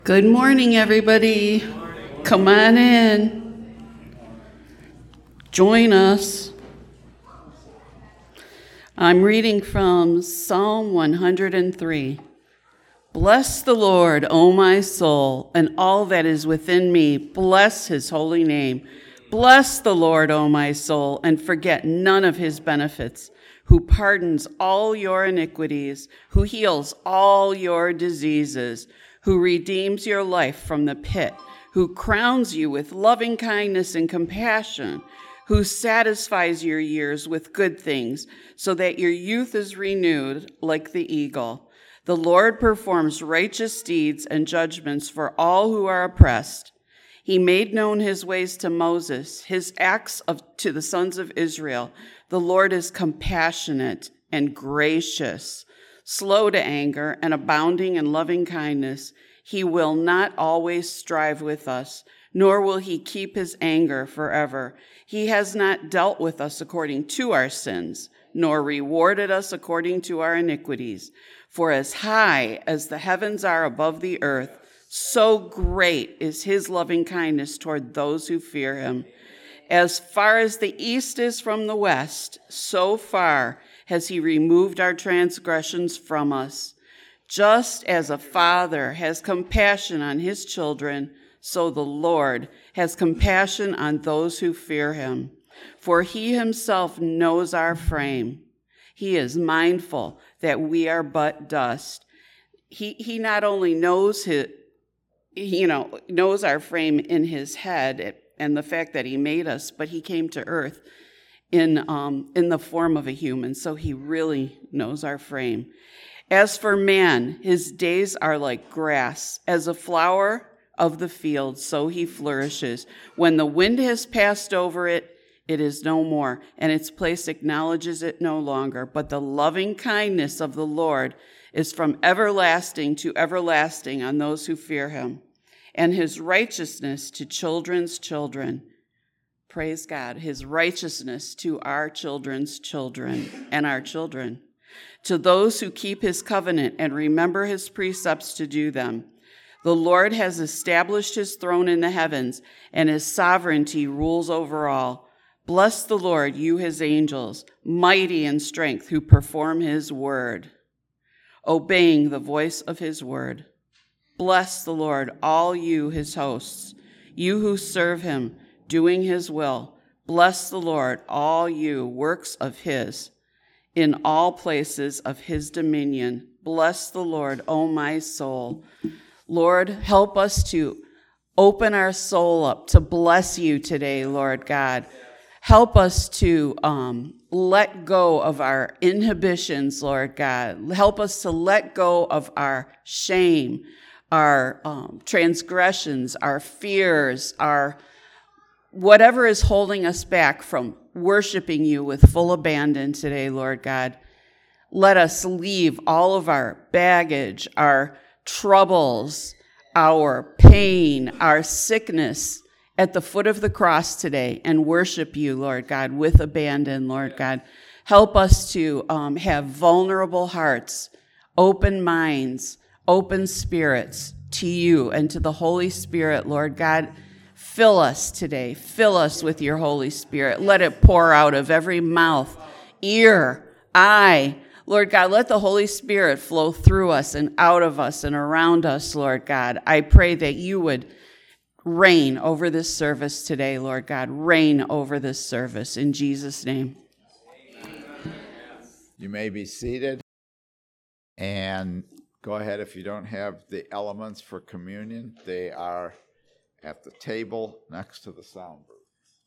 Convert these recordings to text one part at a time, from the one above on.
Good morning, everybody. Good morning. Come on in. Join us. I'm reading from Psalm 103. Bless the Lord, O my soul, and all that is within me. Bless his holy name. Bless the Lord, O my soul, and forget none of his benefits, who pardons all your iniquities, who heals all your diseases, who redeems your life from the pit, who crowns you with loving kindness and compassion, who satisfies your years with good things, so that your youth is renewed like the eagle. The Lord performs righteous deeds and judgments for all who are oppressed. He made known his ways to Moses, his acts to the sons of Israel. The Lord is compassionate and gracious, slow to anger and abounding in loving kindness. He will not always strive with us, nor will he keep his anger forever. He has not dealt with us according to our sins, nor rewarded us according to our iniquities. For as high as the heavens are above the earth, so great is his loving kindness toward those who fear him. As far as the east is from the west, so far has he removed our transgressions from us. Just as a father has compassion on his children, so the Lord has compassion on those who fear him. For he himself knows our frame. He is mindful that we are but dust. He not only knows knows our frame in his head and the fact that he made us, but he came to earth in the form of a human, so he really knows our frame. As for man, his days are like grass, as a flower of the field, so he flourishes. When the wind has passed over it, it is no more, and its place acknowledges it no longer. But the loving kindness of the Lord is from everlasting to everlasting on those who fear him, and his righteousness to children's children. Praise God, his righteousness to our children's children and our children, to those who keep his covenant and remember his precepts to do them. The Lord has established his throne in the heavens, and his sovereignty rules over all. Bless the Lord, you his angels, mighty in strength, who perform his word, obeying the voice of his word. Bless the Lord, all you his hosts, you who serve him, doing his will. Bless the Lord, all you works of his, in all places of his dominion. Bless the Lord, O my soul. Lord, help us to open our soul up to bless you today, Lord God. Help us to let go of our inhibitions, Lord God. Help us to let go of our shame, our transgressions, our fears, our whatever is holding us back from worshiping you with full abandon today, Lord God. Let us leave all of our baggage, our troubles, our pain, our sickness at the foot of the cross today and worship you, Lord God, with abandon, Lord God. Help us to have vulnerable hearts, open minds, open spirits to you and to the Holy Spirit, Lord God. Fill us today. Fill us with your Holy Spirit. Let it pour out of every mouth, ear, eye. Lord God, let the Holy Spirit flow through us and out of us and around us, Lord God. I pray that you would reign over this service today, Lord God. Reign over this service in Jesus' name. You may be seated, and go ahead. If you don't have the elements for communion, they are at the table next to the sound booth.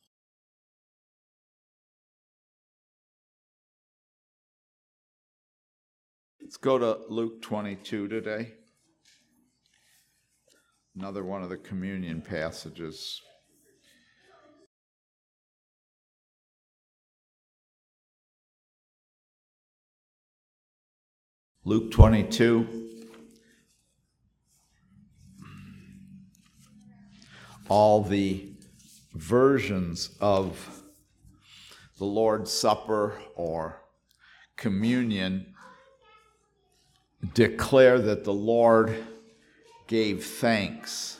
Let's go to Luke 22 today. Another one of the communion passages. Luke 22. All the versions of the Lord's Supper or communion declare that the Lord gave thanks.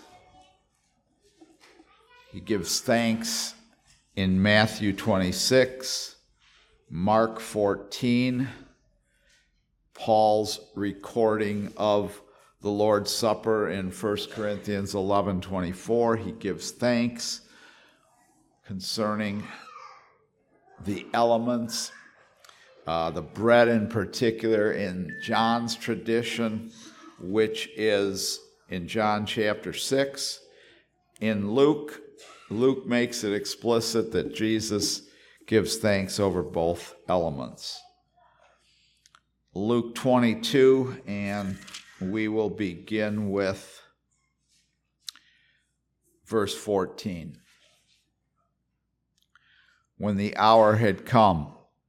He gives thanks in Matthew 26, Mark 14, Paul's recording of the Lord's Supper in 1 Corinthians 11:24. He gives thanks concerning the elements, the bread in particular in John's tradition, which is in John chapter 6. In Luke makes it explicit that Jesus gives thanks over both elements. Luke 22, and we will begin with verse 14. When the hour had come,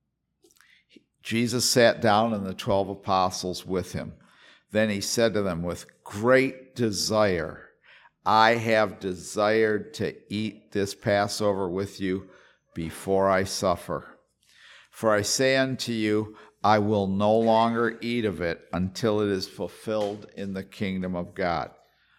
Jesus sat down and the 12 apostles with him. Then he said to them, with great desire, I have desired to eat this Passover with you before I suffer. For I say unto you, I will no longer eat of it until it is fulfilled in the kingdom of God.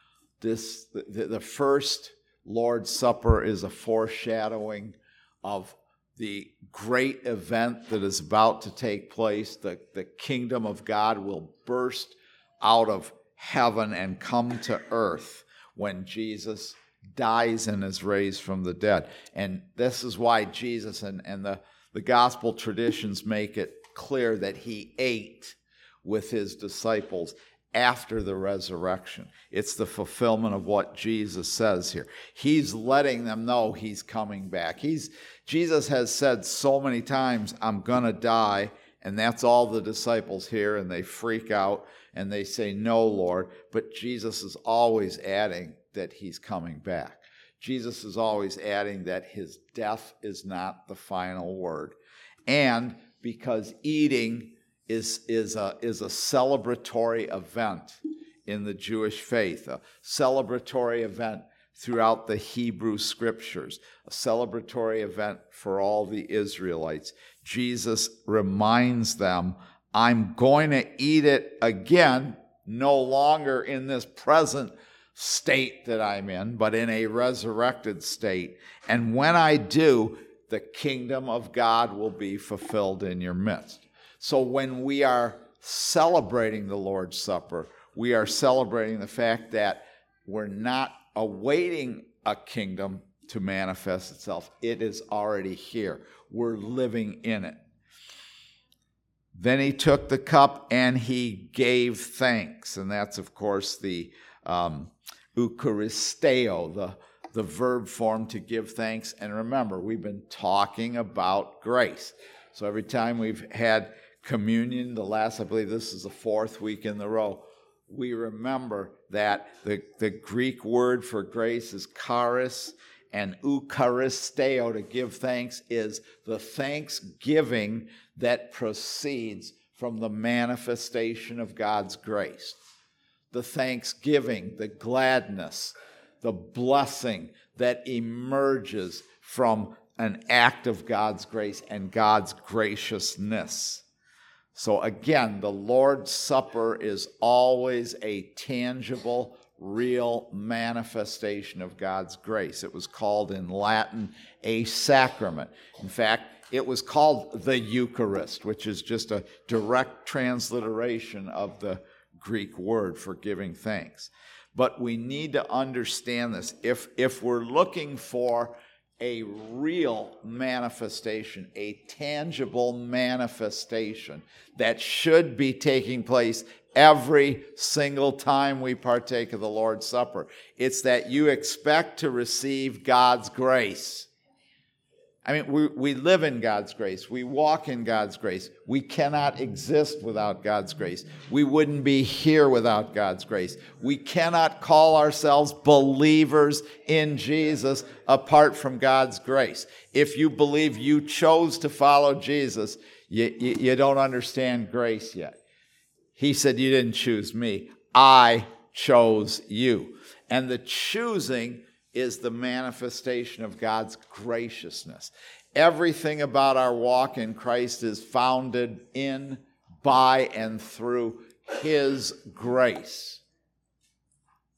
The first Lord's Supper is a foreshadowing of the great event that is about to take place. The kingdom of God will burst out of heaven and come to earth when Jesus dies and is raised from the dead. And this is why Jesus and the gospel traditions make it clear that he ate with his disciples after the resurrection. It's the fulfillment of what Jesus says here. He's letting them know he's coming back. Jesus has said so many times, I'm going to die, and that's all the disciples hear, and they freak out, and they say, no, Lord. But Jesus is always adding that he's coming back. Jesus is always adding that his death is not the final word. And because eating is a celebratory event in the Jewish faith, a celebratory event throughout the Hebrew scriptures, a celebratory event for all the Israelites. Jesus reminds them, I'm going to eat it again, no longer in this present state that I'm in, but in a resurrected state. And when I do, the kingdom of God will be fulfilled in your midst. So when we are celebrating the Lord's Supper, we are celebrating the fact that we're not awaiting a kingdom to manifest itself. It is already here. We're living in it. Then he took the cup and he gave thanks. And that's, of course, the Eucharisteo, the verb form to give thanks. And remember, we've been talking about grace. So every time we've had communion, I believe this is the fourth week in a row, we remember that the Greek word for grace is charis, and Eucharisteo, to give thanks, is the thanksgiving that proceeds from the manifestation of God's grace. The thanksgiving, the gladness, the blessing that emerges from an act of God's grace and God's graciousness. So again, the Lord's Supper is always a tangible, real manifestation of God's grace. It was called in Latin a sacrament. In fact, it was called the Eucharist, which is just a direct transliteration of the Greek word for giving thanks. But we need to understand this. If we're looking for a real manifestation, a tangible manifestation that should be taking place every single time we partake of the Lord's Supper, it's that you expect to receive God's grace. I mean, we live in God's grace. We walk in God's grace. We cannot exist without God's grace. We wouldn't be here without God's grace. We cannot call ourselves believers in Jesus apart from God's grace. If you believe you chose to follow Jesus, you don't understand grace yet. He said, you didn't choose me. I chose you. And the choosing is the manifestation of God's graciousness. Everything about our walk in Christ is founded in, by, and through His grace.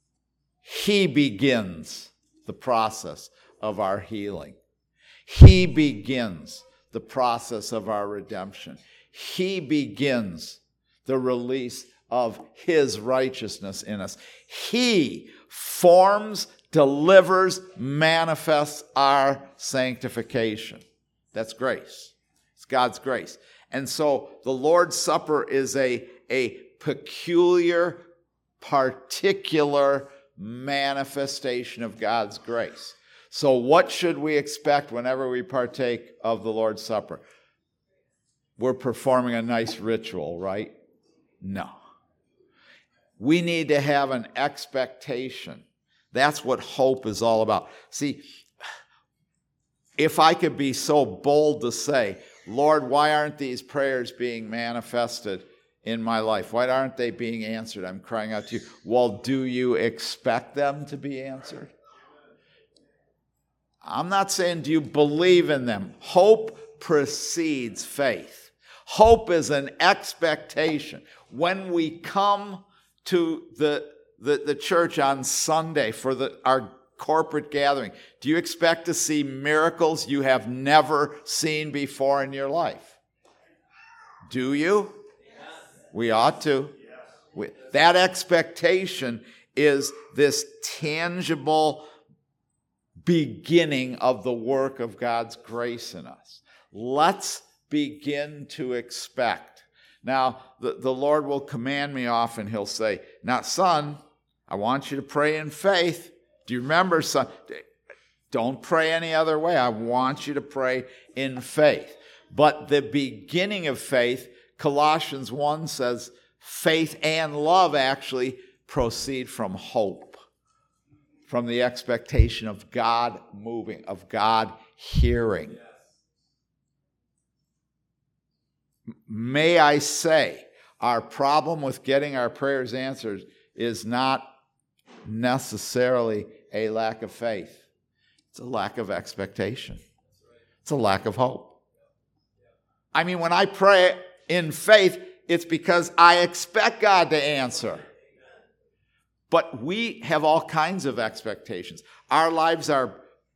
He begins the process of our healing. He begins the process of our redemption. He begins the release of his righteousness in us. He forms, delivers, manifests our sanctification. That's grace. It's God's grace. And so the Lord's Supper is a peculiar, particular manifestation of God's grace. So what should we expect whenever we partake of the Lord's Supper? We're performing a nice ritual, right? No. We need to have an expectation. That's what hope is all about. See, if I could be so bold to say, Lord, why aren't these prayers being manifested in my life? Why aren't they being answered? I'm crying out to you. Well, do you expect them to be answered? I'm not saying do you believe in them. Hope precedes faith. Hope is an expectation. When we come to the church on Sunday for our corporate gathering, do you expect to see miracles you have never seen before in your life? Do you? Yes. We ought to. Yes. That expectation is this tangible beginning of the work of God's grace in us. Let's begin to expect. Now, the Lord will command me often. He'll say, now, son, I want you to pray in faith. Do you remember, son? Don't pray any other way. I want you to pray in faith. But the beginning of faith, Colossians 1 says, faith and love actually proceed from hope, from the expectation of God moving, of God hearing. May I say, our problem with getting our prayers answered is not necessarily a lack of faith. It's a lack of expectation. It's a lack of hope. I mean, when I pray in faith, it's because I expect God to answer. But we have all kinds of expectations. Our lives are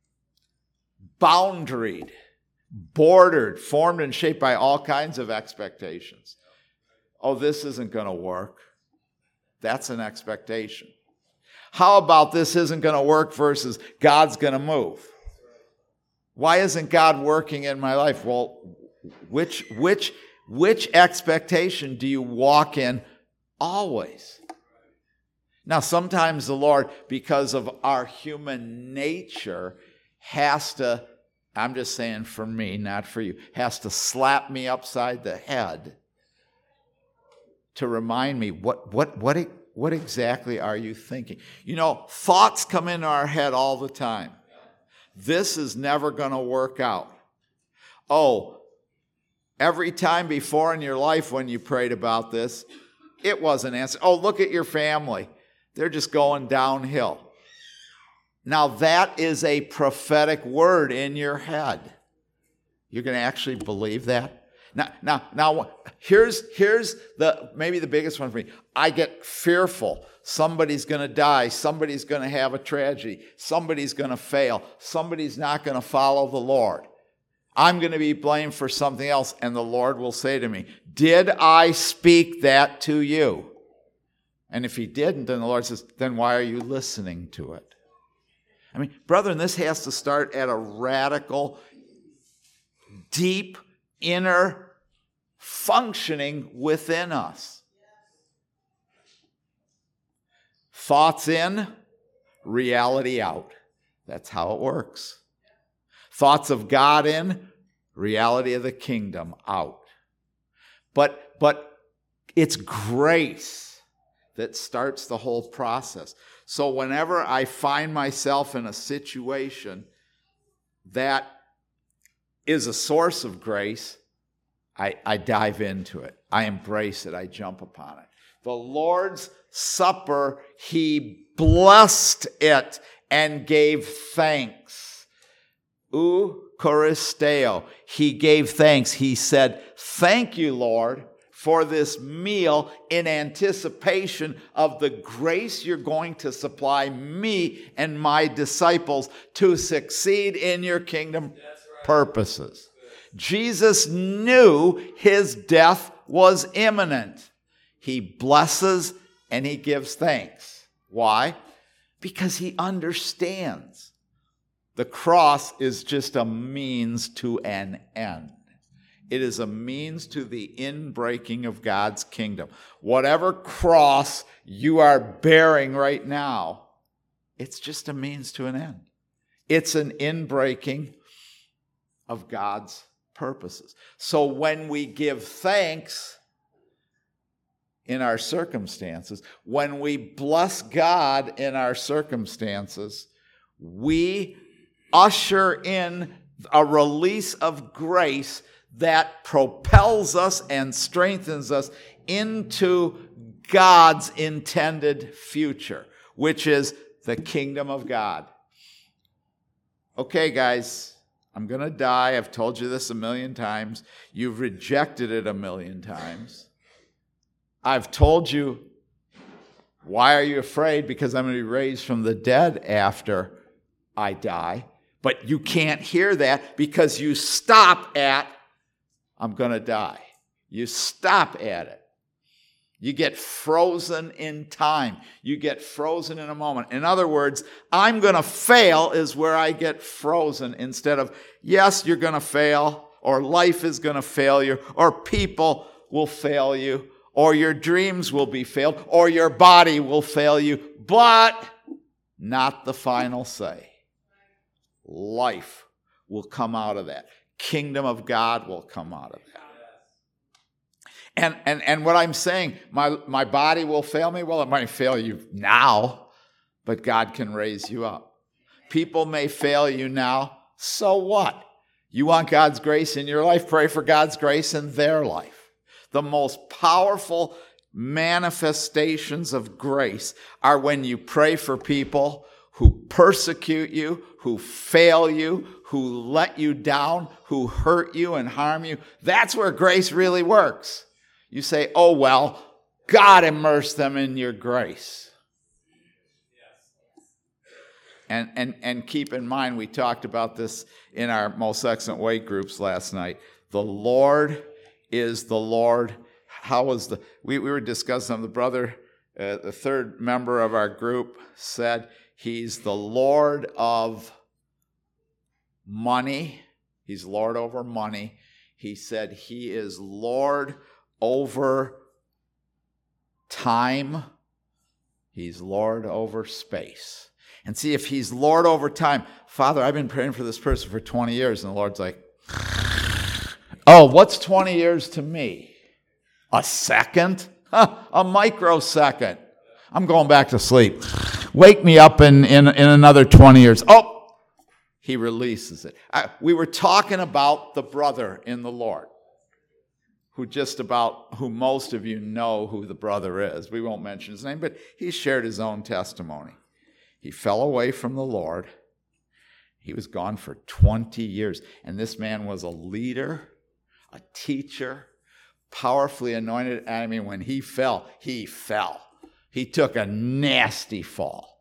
boundaried, bordered, formed and shaped by all kinds of expectations. Oh, this isn't going to work. That's an expectation. How about this isn't going to work versus God's going to move? Why isn't God working in my life? Well, which expectation do you walk in always? Now, sometimes the Lord, because of our human nature, has to, I'm just saying for me, not for you, has to slap me upside the head to remind me, what exactly are you thinking? You know, thoughts come into our head all the time. This is never going to work out. Oh, every time before in your life when you prayed about this, it wasn't answered. Oh, look at your family. They're just going downhill. Now that is a prophetic word in your head. You're going to actually believe that? Now, here's maybe the biggest one for me. I get fearful. Somebody's going to die. Somebody's going to have a tragedy. Somebody's going to fail. Somebody's not going to follow the Lord. I'm going to be blamed for something else, and the Lord will say to me, did I speak that to you? And if he didn't, then the Lord says, then why are you listening to it? I mean, brethren, this has to start at a radical, deep, inner functioning within us. Thoughts in, reality out. That's how it works. Thoughts of God in, reality of the kingdom out. But it's grace that starts the whole process. So whenever I find myself in a situation that is a source of grace, I dive into it. I embrace it. I jump upon it. The Lord's Supper, he blessed it and gave thanks. Eucharisteo. He gave thanks. He said, thank you, Lord, for this meal in anticipation of the grace you're going to supply me and my disciples to succeed in your kingdom purposes. Jesus knew his death was imminent. He blesses and he gives thanks. Why? Because he understands the cross is just a means to an end. It is a means to the inbreaking of God's kingdom. Whatever cross you are bearing right now, it's just a means to an end. It's an inbreaking of God's purposes. So when we give thanks in our circumstances, when we bless God in our circumstances, we usher in a release of grace that propels us and strengthens us into God's intended future, which is the kingdom of God. Okay, guys, I'm going to die. I've told you this 1,000,000 times. You've rejected it 1,000,000 times. I've told you, why are you afraid? Because I'm going to be raised from the dead after I die. But you can't hear that because you stop at, I'm going to die. You stop at it. You get frozen in time. You get frozen in a moment. In other words, I'm going to fail is where I get frozen instead of, yes, you're going to fail, or life is going to fail you, or people will fail you, or your dreams will be failed, or your body will fail you, but not the final say. Life will come out of that. Kingdom of God will come out of that. And what I'm saying, my body will fail me. Well, it might fail you now, but God can raise you up. People may fail you now. So what? You want God's grace in your life? Pray for God's grace in their life. The most powerful manifestations of grace are when you pray for people who persecute you, who fail you, who let you down, who hurt you and harm you. That's where grace really works. You say, oh, well, God immerse them in your grace. And keep in mind, we talked about this in our Most Excellent Way groups last night. The Lord is the Lord. We were discussing, the brother, the third member of our group said, he's the Lord of money. He's Lord over money. He said he is Lord over time. He's Lord over space. And see, if he's Lord over time, Father, I've been praying for this person for 20 years. And the Lord's like, oh, what's 20 years to me? A second? A microsecond. I'm going back to sleep. Wake me up in another 20 years. Oh, he releases it. We were talking about the brother in the Lord, who most of you know who the brother is. We won't mention his name, but he shared his own testimony. He fell away from the Lord. He was gone for 20 years. And this man was a leader, a teacher, powerfully anointed. I mean, when he fell, he fell. He took a nasty fall.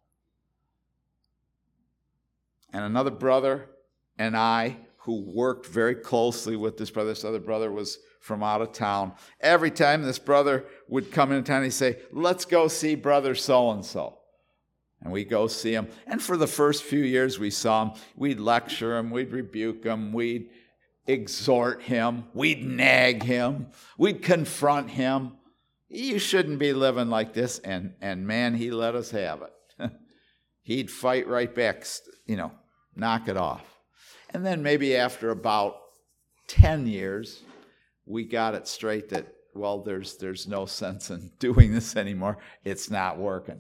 And another brother and I, who worked very closely with this other brother was from out of town. Every time this brother would come into town, he'd say, let's go see brother so-and-so. And we'd go see him. And for the first few years we saw him, we'd lecture him, we'd rebuke him, we'd exhort him, we'd nag him, we'd confront him. You shouldn't be living like this. And man, he let us have it. He'd fight right back, knock it off. And then maybe after about 10 years, we got it straight that, well, there's no sense in doing this anymore. It's not working.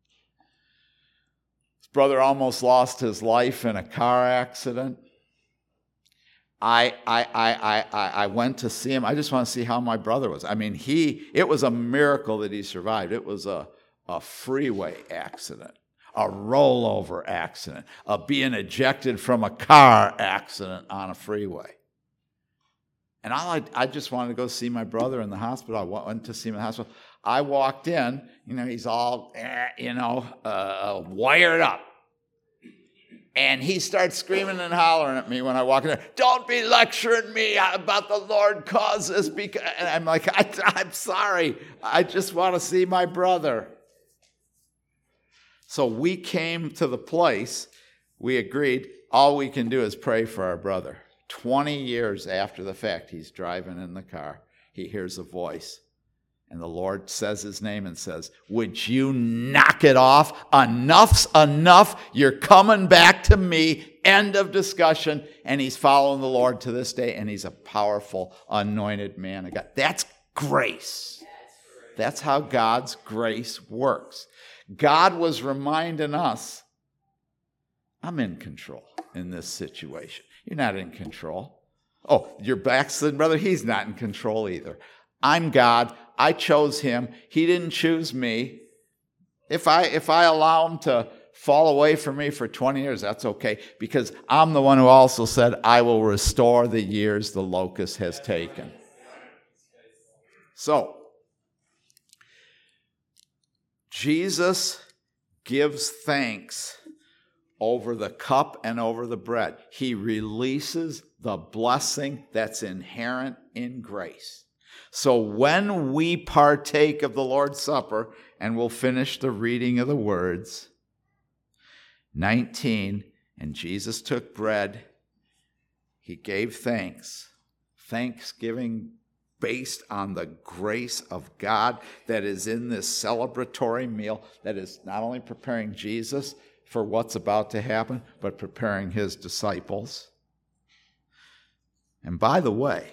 His brother almost lost his life in a car accident. I went to see him. I just want to see how my brother was. I mean, it was a miracle that he survived. It was a freeway accident, a rollover accident, a being ejected from a car accident on a freeway. And I just wanted to go see my brother in the hospital. I went to see him in the hospital. I walked in, he's all, wired up. And he starts screaming and hollering at me when I walk in there. Don't be lecturing me about the Lord causes. And I'm like, I'm sorry. I just want to see my brother. So we came to the place, we agreed, all we can do is pray for our brother. 20 years after the fact, he's driving in the car. He hears a voice. And the Lord says his name and says, would you knock it off? Enough's enough. You're coming back to me. End of discussion. And he's following the Lord to this day. And he's a powerful, anointed man of God. That's grace. That's how God's grace works. God was reminding us, I'm in control in this situation. You're not in control. Oh, your backslidden brother, he's not in control either. I'm God. I chose him. He didn't choose me. If I allow him to fall away from me for 20 years, that's okay, because I'm the one who also said, I will restore the years the locust has taken. So, Jesus gives thanks over the cup and over the bread. He releases the blessing that's inherent in grace. So when we partake of the Lord's Supper, and we'll finish the reading of the words, 19, and Jesus took bread, he gave thanks, thanksgiving based on the grace of God that is in this celebratory meal that is not only preparing Jesus for what's about to happen, but preparing his disciples. And by the way,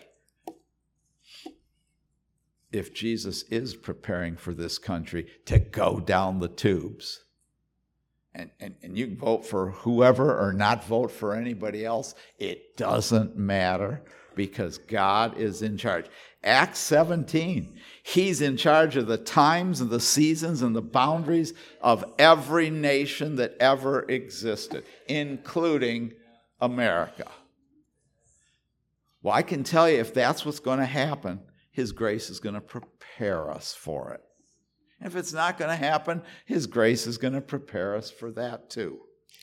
if Jesus is preparing for this country to go down the tubes, and you can vote for whoever or not vote for anybody else, it doesn't matter because God is in charge. Acts 17, he's in charge of the times and the seasons and the boundaries of every nation that ever existed, including America. Well, I can tell you if that's what's going to happen, his grace is going to prepare us for it. If it's not going to happen, his grace is going to prepare us for that too.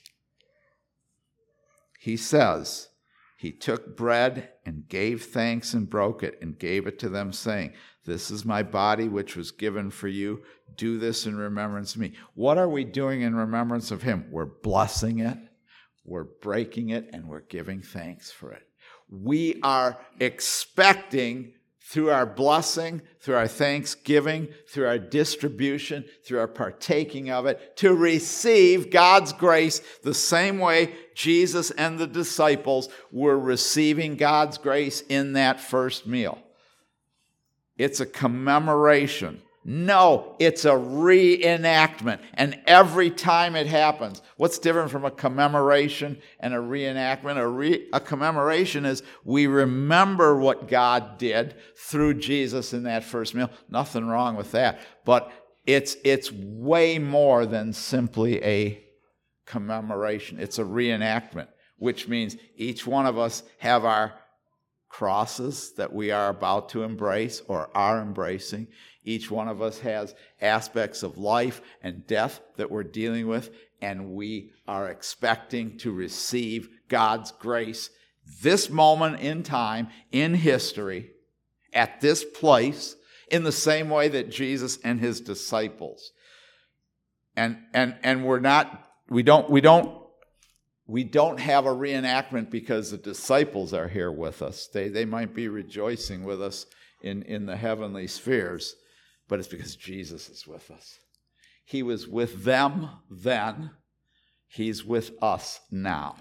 He says, he took bread and gave thanks and broke it and gave it to them, saying, this is my body which was given for you. Do this in remembrance of me. What are we doing in remembrance of him? We're blessing it, we're breaking it, and we're giving thanks for it. We are expecting through our blessing, through our thanksgiving, through our distribution, through our partaking of it, to receive God's grace the same way Jesus and the disciples were receiving God's grace in that first meal. It's a commemoration. No, it's a reenactment. And every time it happens, what's different from a commemoration and a reenactment? A commemoration is we remember what God did through Jesus in that first meal. Nothing wrong with that. But it's way more than simply a commemoration. It's a reenactment, which means each one of us have our crosses that we are about to embrace or are embracing. Each one of us has aspects of life and death that we're dealing with, and we are expecting to receive God's grace this moment in time, in history, at this place, in the same way that Jesus and his disciples. And we don't have a reenactment because the disciples are here with us. They might be rejoicing with us in the heavenly spheres, but it's because Jesus is with us. He was with them then. He's with us now.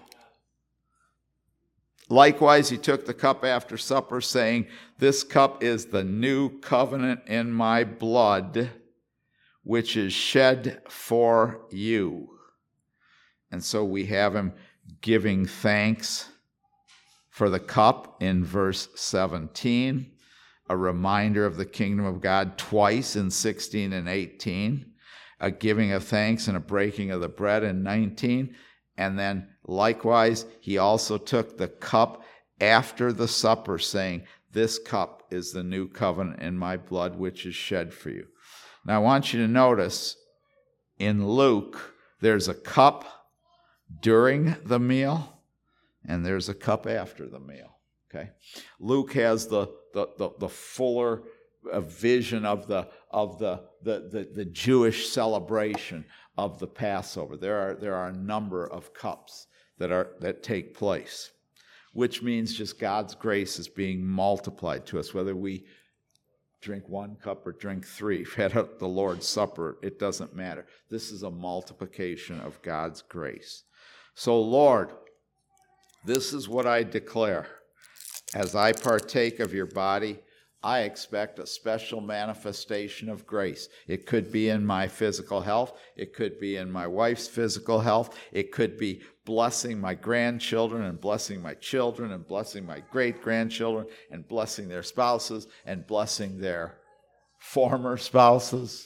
Likewise, he took the cup after supper, saying, this cup is the new covenant in my blood, which is shed for you. And so we have him giving thanks for the cup in verse 17, a reminder of the kingdom of God twice in 16 and 18, a giving of thanks and a breaking of the bread in 19, and then likewise he also took the cup after the supper, saying, This cup is the new covenant in my blood, which is shed for you. Now, I want you to notice in Luke, there's a cup during the meal, and there's a cup after the meal. Okay, Luke has the fuller vision of the Jewish celebration of the Passover. There are a number of cups that take place, which means just God's grace is being multiplied to us, whether we drink one cup or drink three. If we had the Lord's Supper, it doesn't matter. This is a multiplication of God's grace. So, Lord, this is what I declare. As I partake of your body, I expect a special manifestation of grace. It could be in my physical health. It could be in my wife's physical health. It could be blessing my grandchildren and blessing my children and blessing my great-grandchildren and blessing their spouses and blessing their former spouses.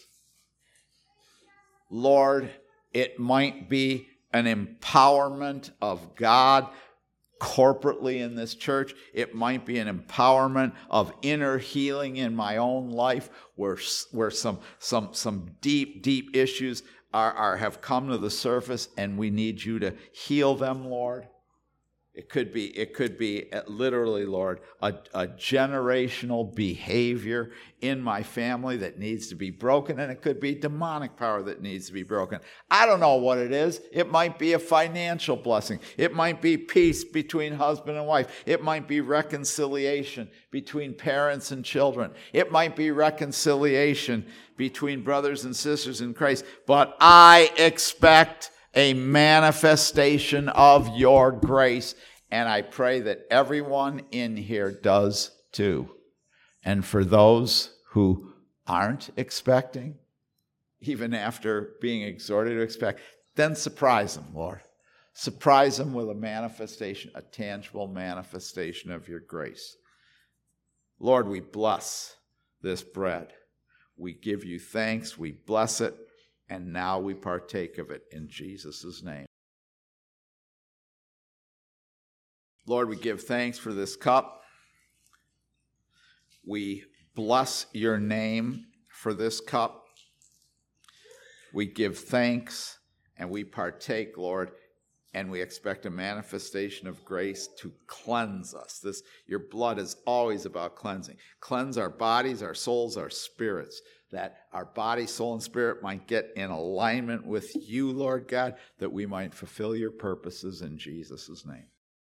Lord, it might be an empowerment of God corporately in this church. It might be an empowerment of inner healing in my own life where some deep issues have come to the surface and we need you to heal them, Lord. It could be literally, Lord, a generational behavior in my family that needs to be broken, and it could be demonic power that needs to be broken. I don't know what it is. It might be a financial blessing. It might be peace between husband and wife. It might be reconciliation between parents and children. It might be reconciliation between brothers and sisters in Christ. But I expect a manifestation of your grace, and I pray that everyone in here does too. And for those who aren't expecting, even after being exhorted to expect, then surprise them, Lord. Surprise them with a manifestation, a tangible manifestation of your grace. Lord, we bless this bread. We give you thanks. We bless it. And now we partake of it in Jesus' name. Lord, we give thanks for this cup. We bless your name for this cup. We give thanks and we partake, Lord, and we expect a manifestation of grace to cleanse us. Your blood is always about cleansing. Cleanse our bodies, our souls, our spirits, that our body, soul, and spirit might get in alignment with you, Lord God, that we might fulfill your purposes in Jesus' name.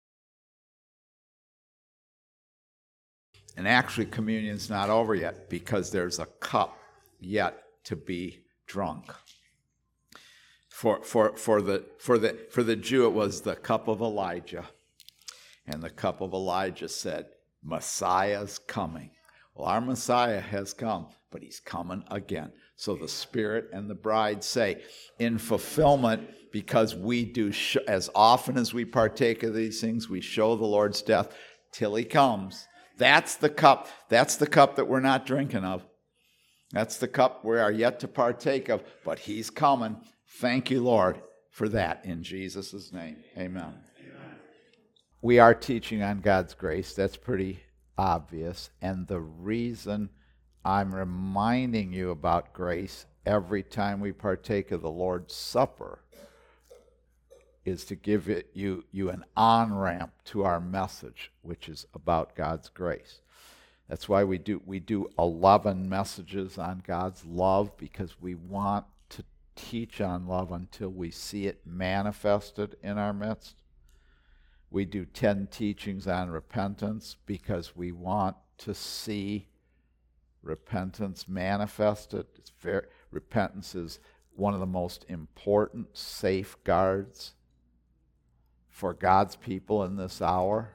And actually, communion's not over yet because there's a cup yet to be drunk. For the Jew, it was the cup of Elijah. And the cup of Elijah said, Messiah's coming. Well, our Messiah has come, but he's coming again. So the Spirit and the bride say, in fulfillment, because we do, as often as we partake of these things, we show the Lord's death till he comes. That's the cup. That's the cup that we're not drinking of. That's the cup we are yet to partake of, but he's coming. Thank you, Lord, for that in Jesus' name. Amen. We are teaching on God's grace. That's pretty obvious. And the reason I'm reminding you about grace every time we partake of the Lord's Supper is to give you an on-ramp to our message, which is about God's grace. That's why we do 11 messages on God's love, because we want to teach on love until we see it manifested in our midst. We do 10 teachings on repentance because we want to see repentance manifested. Repentance is one of the most important safeguards for God's people in this hour.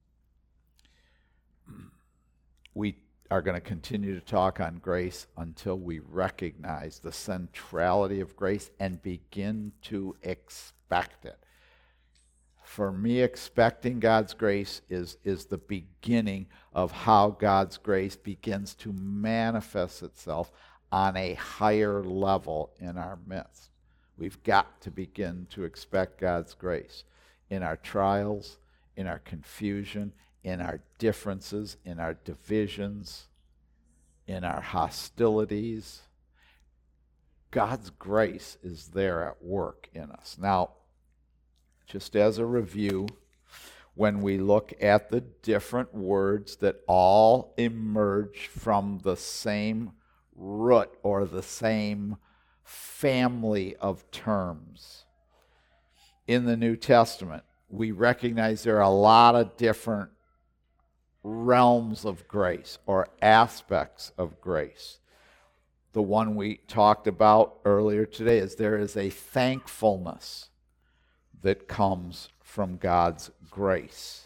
We are going to continue to talk on grace until we recognize the centrality of grace and begin to expect it. For me, expecting God's grace is the beginning of how God's grace begins to manifest itself on a higher level in our midst. We've got to begin to expect God's grace in our trials, in our confusion, in our differences, in our divisions, in our hostilities. God's grace is there at work in us. Now, just as a review, when we look at the different words that all emerge from the same root or the same family of terms in the New Testament, we recognize there are a lot of different realms of grace or aspects of grace. The one we talked about earlier today is there is a thankfulness that comes from God's grace.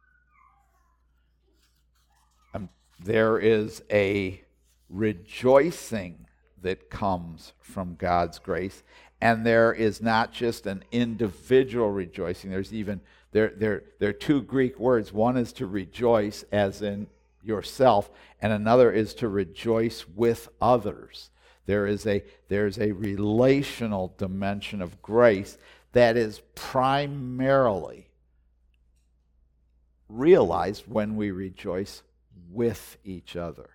There is a rejoicing that comes from God's grace, and there is not just an individual rejoicing. There's even there are two Greek words. One is to rejoice as in yourself, and another is to rejoice with others. There's a relational dimension of grace that is primarily realized when we rejoice with each other.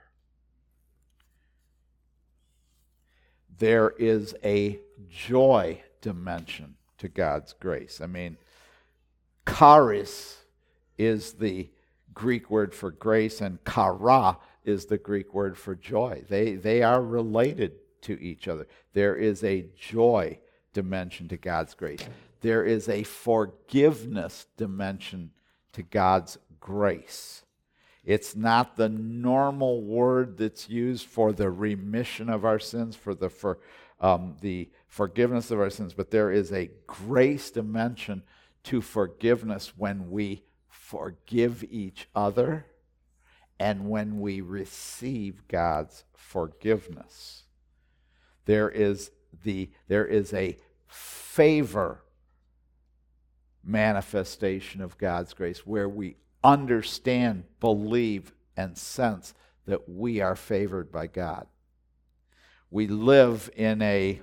There is a joy dimension to God's grace. I mean, charis is the Greek word for grace, and chara is the Greek word for joy. They are related to each other. There is a joy dimension to God's grace. There is a forgiveness dimension to God's grace. It's not the normal word that's used for the remission of our sins, for the forgiveness of our sins, but there is a grace dimension to forgiveness when we forgive each other and when we receive God's forgiveness. There is a favor manifestation of God's grace where we understand, believe, and sense that we are favored by God. We live in a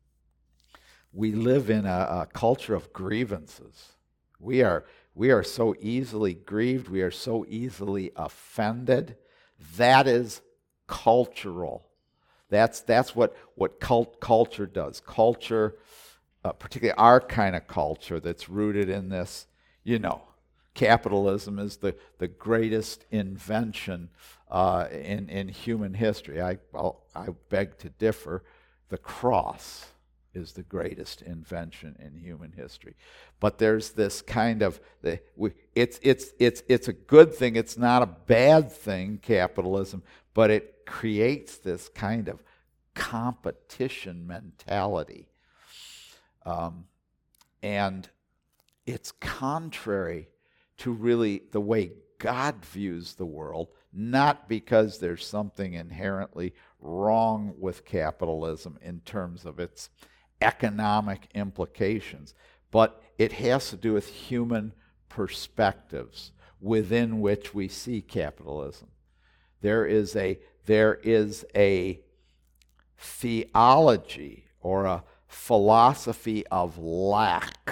culture of grievances. We are so easily grieved. We are so easily offended. That is cultural. That's what culture does. Culture, particularly our kind of culture that's rooted in this, capitalism is the greatest invention in human history. I beg to differ. The cross is the greatest invention in human history. But there's this kind of it's a good thing. It's not a bad thing, capitalism, but it creates this kind of competition mentality, and it's contrary to really the way God views the world, not because there's something inherently wrong with capitalism in terms of its economic implications, but it has to do with human perspectives within which we see capitalism. There is a theology or a philosophy of lack,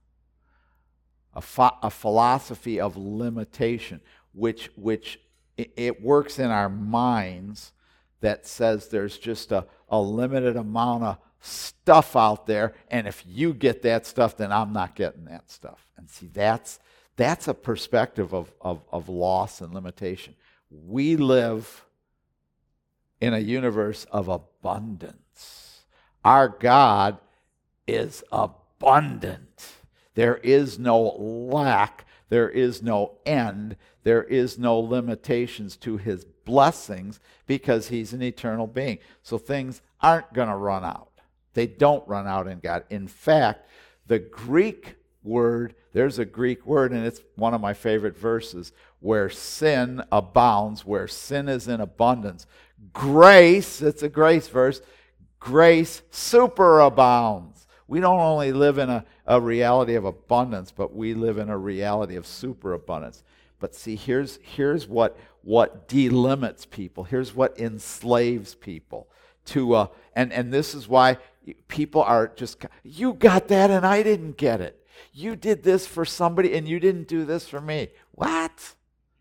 a philosophy of limitation, which it works in our minds that says there's just a limited amount of stuff out there, and if you get that stuff, then I'm not getting that stuff. And see, that's a perspective of loss and limitation. We live in a universe of abundance. Our God is abundant. There is no lack. There is no end. There is no limitations to his blessings because he's an eternal being. So things aren't going to run out. They don't run out in God. In fact, the Greek word, there's a Greek word, and it's one of my favorite verses, where sin abounds, where sin is in abundance. Grace, it's a grace verse, grace superabounds. We don't only live in a reality of abundance, but we live in a reality of superabundance. But see, here's what delimits people. Here's what enslaves people to and this is why people are just, you got that and I didn't get it. You did this for somebody and you didn't do this for me. What?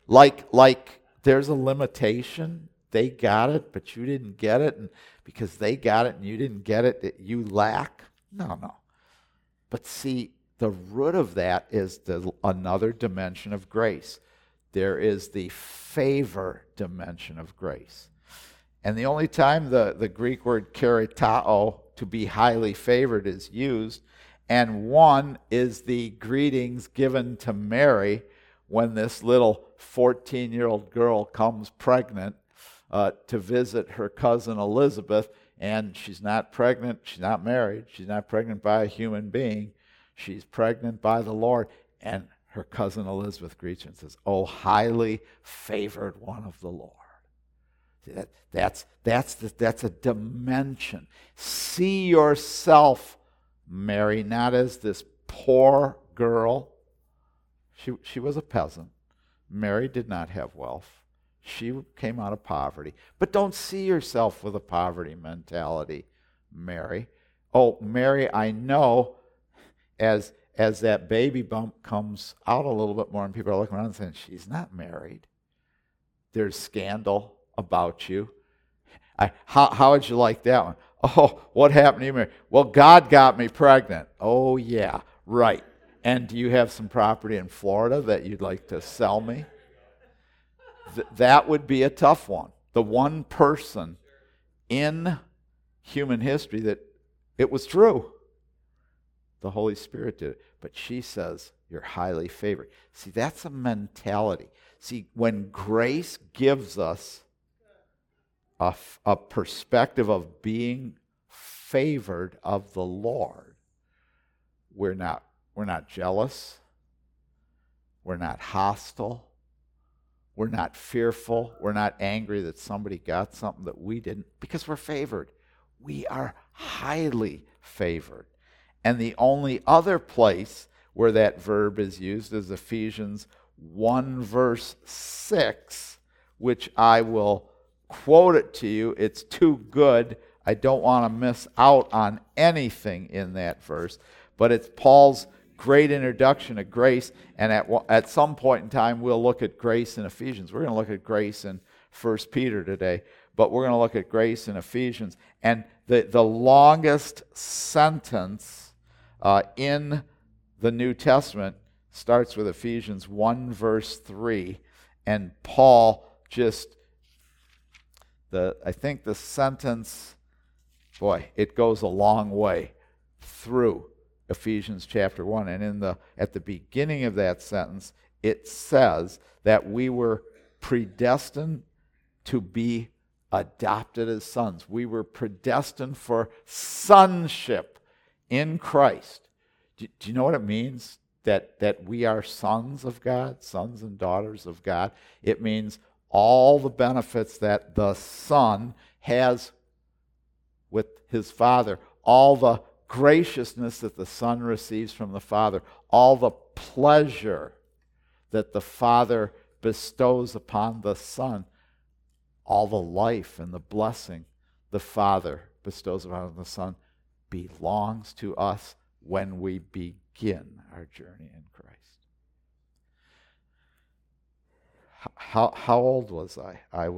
Like there's a limitation. They got it, but you didn't get it. And because they got it and you didn't get it, that you lack. No. But see, the root of that is another dimension of grace. There is the favor dimension of grace. And the only time the Greek word charitao, to be highly favored, is used, and one is the greetings given to Mary when this little 14-year-old girl comes pregnant to visit her cousin Elizabeth, and she's not pregnant, she's not married, she's not pregnant by a human being, she's pregnant by the Lord, and her cousin Elizabeth greets her and says, "Oh, highly favored one of the Lord." See, that's a dimension. See yourself, Mary, not as this poor girl. She was a peasant. Mary did not have wealth. She came out of poverty. But don't see yourself with a poverty mentality, Mary. Oh, Mary, I know as that baby bump comes out a little bit more and people are looking around and saying, she's not married. There's scandal about you. How would you like that one? Oh, what happened to you, Mary? Well, God got me pregnant. Oh, yeah, right. And do you have some property in Florida that you'd like to sell me? That would be a tough one. The one person in human history that it was true. The Holy Spirit did it. But she says, you're highly favored. See, that's a mentality. See, when grace gives us a perspective of being favored of the Lord, we're not jealous. We're not hostile. We're not fearful. We're not angry that somebody got something that we didn't, because we're favored. We are highly favored. And the only other place where that verb is used is Ephesians 1 verse 6, which I will quote it to you. It's too good. I don't want to miss out on anything in that verse. But it's Paul's great introduction to grace, and at some point in time we'll look at grace in Ephesians. We're going to look at grace in 1 Peter today, but we're going to look at grace in Ephesians. And the longest sentence in the New Testament starts with Ephesians 1 verse 3, and Paul I think the sentence, it goes a long way through Ephesians chapter 1. And at the beginning of that sentence, it says that we were predestined to be adopted as sons. We were predestined for sonship in Christ. Do you know what it means that we are sons of God, sons and daughters of God? It means all the benefits that the Son has with his Father, all the graciousness that the Son receives from the Father, all the pleasure that the Father bestows upon the Son, all the life and the blessing the Father bestows upon the Son belongs to us when we begin our journey in Christ. How old was I? How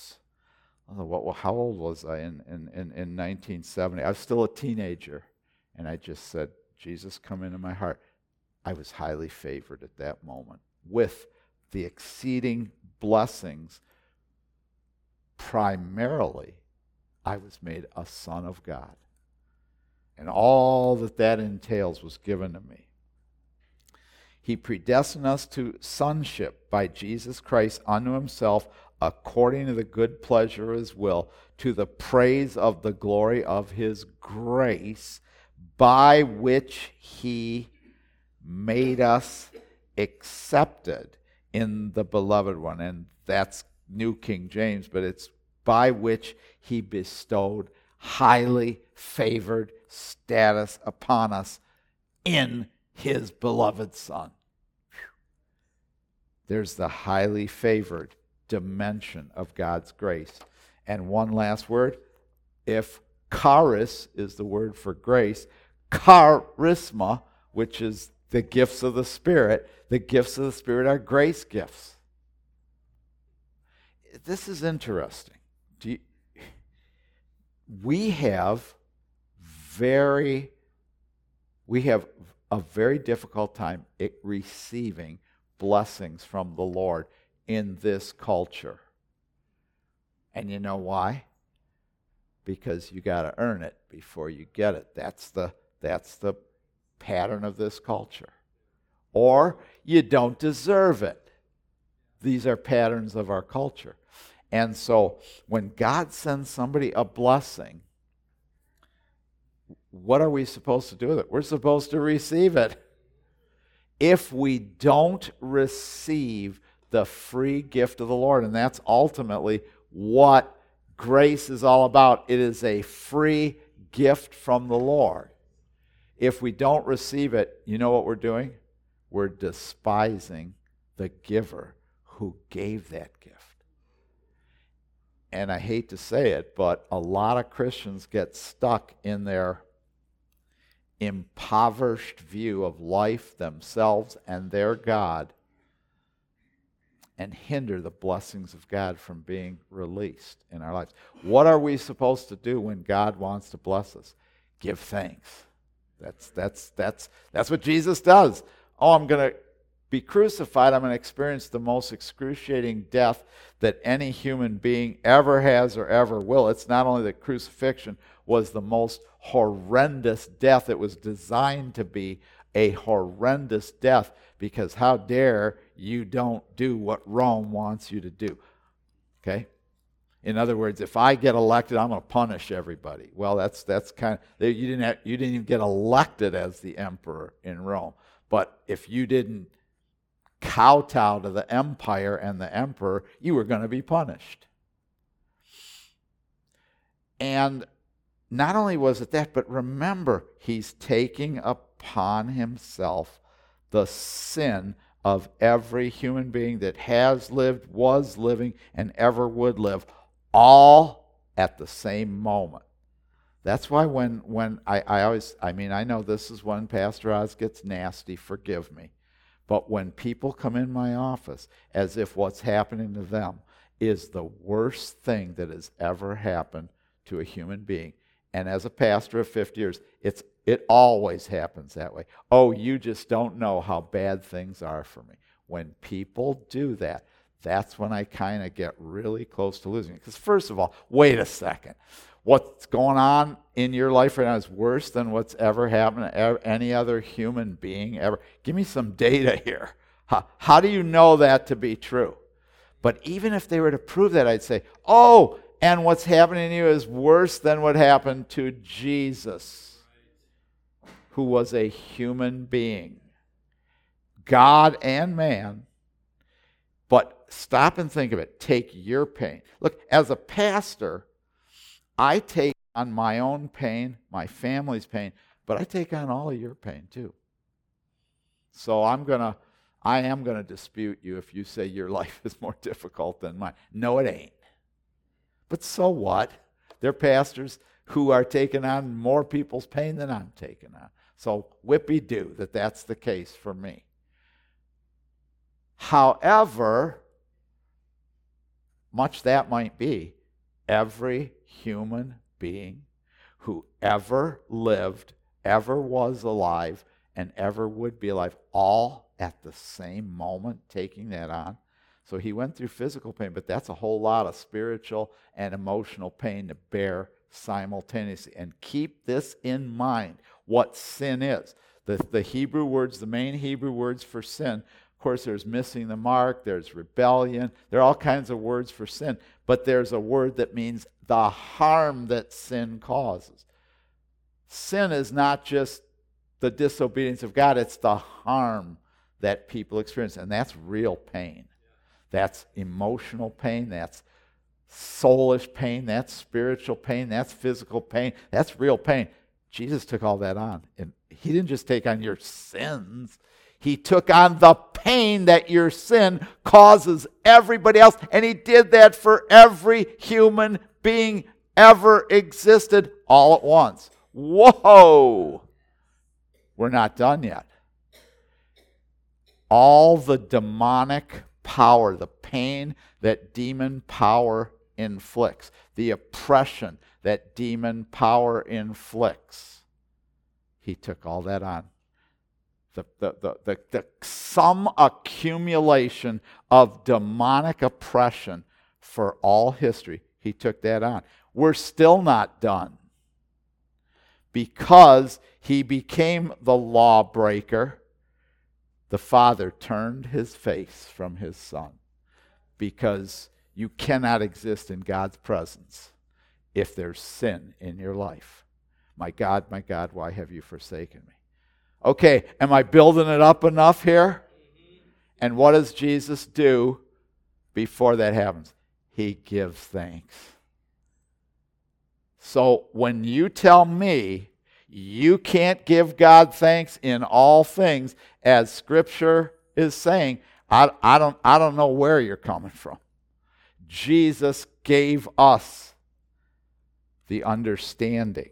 old was I in 1970? I was still a teenager, and I just said, Jesus, come into my heart. I was highly favored at that moment with the exceeding blessings. Primarily, I was made a son of God. And all that entails was given to me. He predestined us to sonship by Jesus Christ unto himself, according to the good pleasure of his will, to the praise of the glory of his grace, by which he made us accepted in the beloved one. And that's New King James, but it's by which he bestowed highly favored status upon us in his beloved Son. There's the highly favored dimension of God's grace. And one last word. If charis is the word for grace, charisma, which is the gifts of the Spirit are grace gifts. this is interesting. We have a very difficult time receiving blessings from the Lord in this culture. And you know why? Because you got to earn it before you get it. That's the pattern of this culture. Or you don't deserve it. These are patterns of our culture. And so when God sends somebody a blessing, what are we supposed to do with it? We're supposed to receive it. If we don't receive the free gift of the Lord, and that's ultimately what grace is all about. It is a free gift from the Lord. If we don't receive it, you know what we're doing? We're despising the giver who gave that gift. And I hate to say it, but a lot of Christians get stuck in their impoverished view of life, themselves, and their God, and hinder the blessings of God from being released in our lives. What are we supposed to do when God wants to bless us? Give thanks. That's what Jesus does. Oh, I'm going to be crucified. I'm going to experience the most excruciating death that any human being ever has or ever will. It's not only that crucifixion was the most horrendous death. It was designed to be a horrendous death, because how dare you don't do what Rome wants you to do. Okay? In other words, if I get elected, I'm going to punish everybody. Well, that's kind of, you didn't even get elected as the emperor in Rome. But if you didn't kowtow to the empire and the emperor, you were going to be punished. And not only was it that, but remember, he's taking upon himself the sin of every human being that has lived, was living, and ever would live, all at the same moment. That's why when I know this is when Pastor Oz gets nasty, forgive me, but when people come in my office as if what's happening to them is the worst thing that has ever happened to a human being, and as a pastor of 50 years, it always happens that way. Oh, you just don't know how bad things are for me. When people do that, that's when I kind of get really close to losing it. Because first of all, wait a second. What's going on in your life right now is worse than what's ever happened to any other human being ever. Give me some data here. How do you know that to be true? But even if they were to prove that, I'd say, oh, and what's happening to you is worse than what happened to Jesus, who was a human being, God and man. But stop and think of it. Take your pain. Look, as a pastor, I take on my own pain, my family's pain, but I take on all of your pain too. So I am gonna dispute you if you say your life is more difficult than mine. No, it ain't. But so what? They're pastors who are taking on more people's pain than I'm taking on. So whippy-do that that's the case for me. However, much that might be, every human being who ever lived, ever was alive, and ever would be alive, all at the same moment taking that on. So he went through physical pain, but that's a whole lot of spiritual and emotional pain to bear simultaneously. And keep this in mind, what sin is. The Hebrew words, the main Hebrew words for sin, of course, there's missing the mark, there's rebellion, there are all kinds of words for sin, but there's a word that means the harm that sin causes. Sin is not just the disobedience of God, it's the harm that people experience, and that's real pain. That's emotional pain, that's soulish pain, that's spiritual pain, that's physical pain, that's real pain. Jesus took all that on. And he didn't just take on your sins, he took on the pain that your sin causes everybody else. And he did that for every human being ever existed all at once. Whoa! We're not done yet. All the demonic power, the pain that demon power inflicts, the oppression that demon power inflicts. He took all that on. Some accumulation of demonic oppression for all history, he took that on. We're still not done. Because he became the lawbreaker, the Father turned his face from his Son. Because you cannot exist in God's presence if there's sin in your life. My God, why have you forsaken me? Okay, am I building it up enough here? And what does Jesus do before that happens? He gives thanks. So when you tell me you can't give God thanks in all things, as Scripture is saying, I don't know where you're coming from. Jesus gave us the understanding.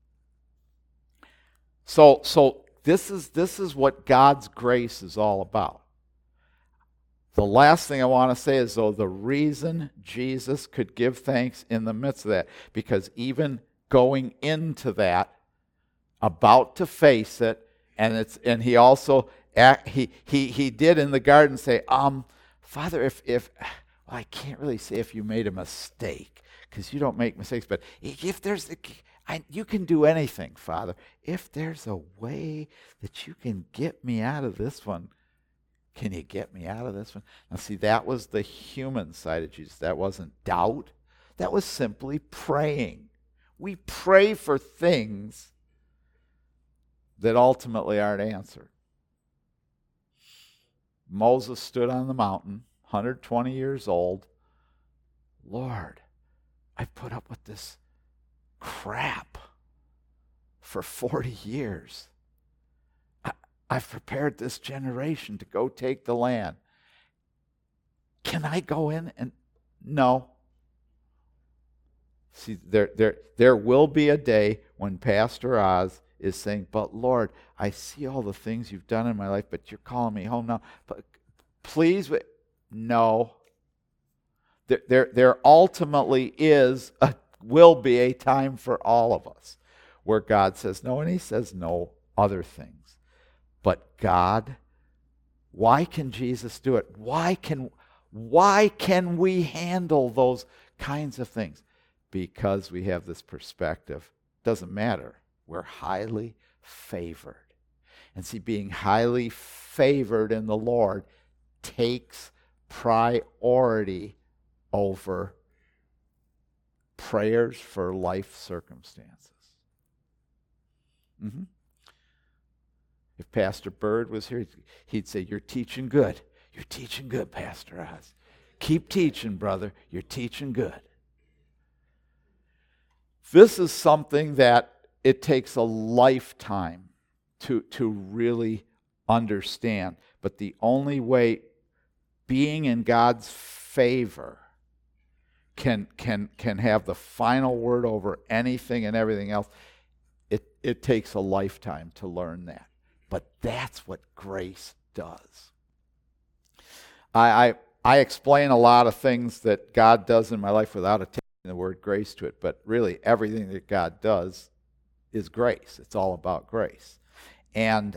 So this is what God's grace is all about. The last thing I want to say is, though, the reason Jesus could give thanks in the midst of that, because even going into that, about to face it, and he also he did in the garden say, Father, if I can't really say if you made a mistake, because you don't make mistakes, but if there's you can do anything, Father. If there's a way that you can get me out of this one, can you get me out of this one? Now see, that was the human side of Jesus. That wasn't doubt. That was simply praying. We pray for things that ultimately aren't answered. Moses stood on the mountain, 120 years old. Lord, I've put up with this crap for 40 years. I've prepared this generation to go take the land. Can I go in and... No. See, there will be a day when Pastor Oz is saying, but Lord, I see all the things you've done in my life, but you're calling me home now. But please, no. There ultimately will be a time for all of us where God says no, and he says no other things. But God, why can Jesus do it? Why can we handle those kinds of things? Because we have this perspective. Doesn't matter. We're highly favored. And see, being highly favored in the Lord takes priority over prayers for life circumstances. Mm-hmm. If Pastor Bird was here, he'd say, you're teaching good. You're teaching good, Pastor Oz. Keep teaching, brother. You're teaching good. This is something that it takes a lifetime to really understand. But the only way being in God's favor can have the final word over anything and everything else, it takes a lifetime to learn that. But that's what grace does. I explain a lot of things that God does in my life without attaching the word grace to it, but really everything that God does is grace. It's all about grace. And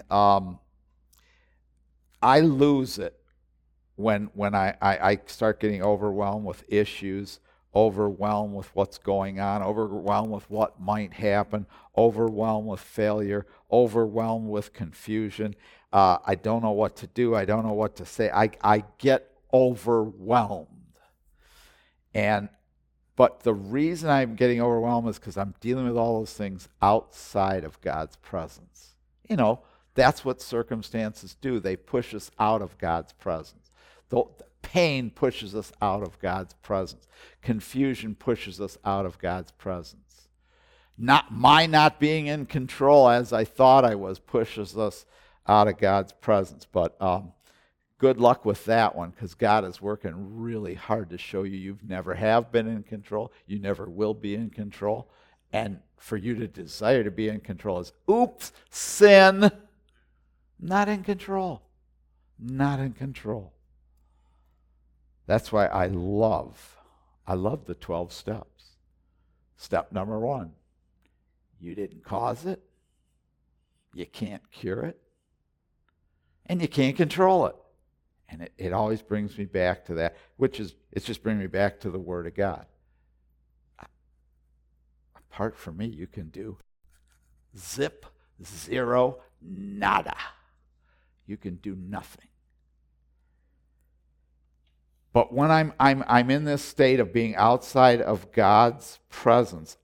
I lose it when I start getting overwhelmed with issues, overwhelmed with what's going on, overwhelmed with what might happen, overwhelmed with failure, overwhelmed with confusion. I don't know what to do. I don't know what to say. I get overwhelmed. But the reason I'm getting overwhelmed is because I'm dealing with all those things outside of God's presence. You know, that's what circumstances do. They push us out of God's presence. The pain pushes us out of God's presence. Confusion pushes us out of God's presence. Not being in control as I thought I was pushes us out of God's presence. But good luck with that one, because God is working really hard to show you never have been in control. You never will be in control. And for you to desire to be in control is, oops, sin. Not in control. Not in control. That's why I love the 12 steps. Step number 1, you didn't cause it, you can't cure it, and you can't control it. And it always brings me back to that, it's just bringing me back to the Word of God. Apart from me, you can do zip, zero, nada. You can do nothing. But when I'm in this state of being outside of God's presence,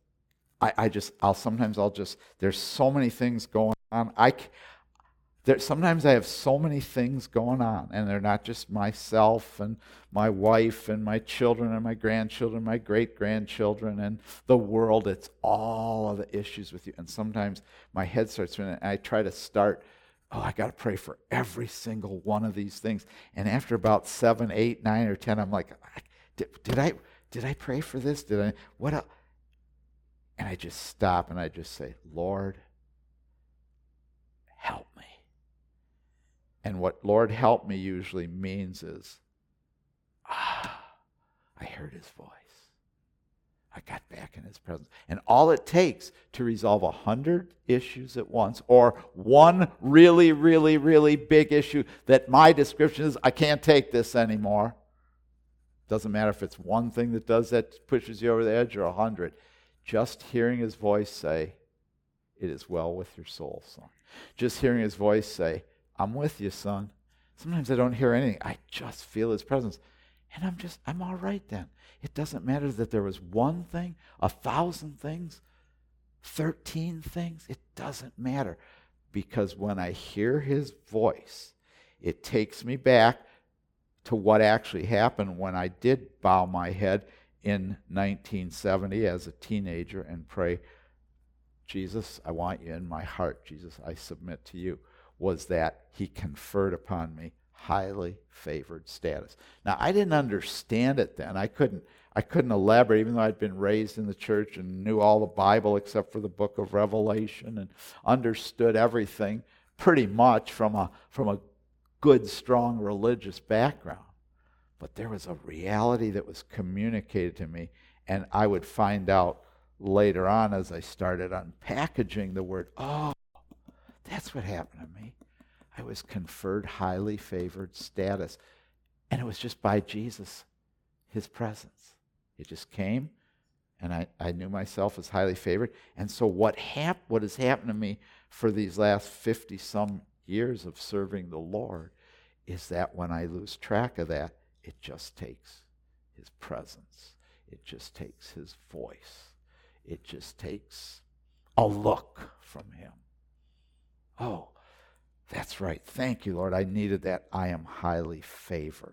there's so many things going on. Sometimes I have so many things going on, and they're not just myself and my wife and my children and my grandchildren, my great-grandchildren and the world. It's all of the issues with you. And sometimes my head starts spinning, and I try to start, I got to pray for every single one of these things. And after about 7, 8, 9, or 10, I'm like, did I pray for this? What else? And I just stop and I just say, Lord, help me. And what Lord help me usually means is, I heard his voice. I got back in his presence. And all it takes to resolve 100 issues at once, or one really, really, really big issue that my description is, I can't take this anymore. Doesn't matter if it's one thing that does that, pushes you over the edge, or 100. Just hearing his voice say, it is well with your soul, son. Just hearing his voice say, I'm with you, son. Sometimes I don't hear anything. I just feel his presence. And I'm all right then. It doesn't matter that there was one thing, 1,000 things, 13 things. It doesn't matter. Because when I hear his voice, it takes me back to what actually happened when I did bow my head in 1970 as a teenager and pray, Jesus, I want you in my heart. Jesus, I submit to you. Was that he conferred upon me highly favored status. Now, I didn't understand it then. I couldn't elaborate, even though I'd been raised in the church and knew all the Bible except for the book of Revelation and understood everything pretty much from a good, strong religious background. But there was a reality that was communicated to me, and I would find out later on as I started unpackaging the word, that's what happened to me. I was conferred highly favored status. And it was just by Jesus, his presence. It just came, and I knew myself as highly favored. And so what has happened to me for these last 50-some years of serving the Lord is that when I lose track of that, it just takes his presence. It just takes his voice. It just takes a look from him. Oh, that's right. Thank you, Lord. I needed that. I am highly favored.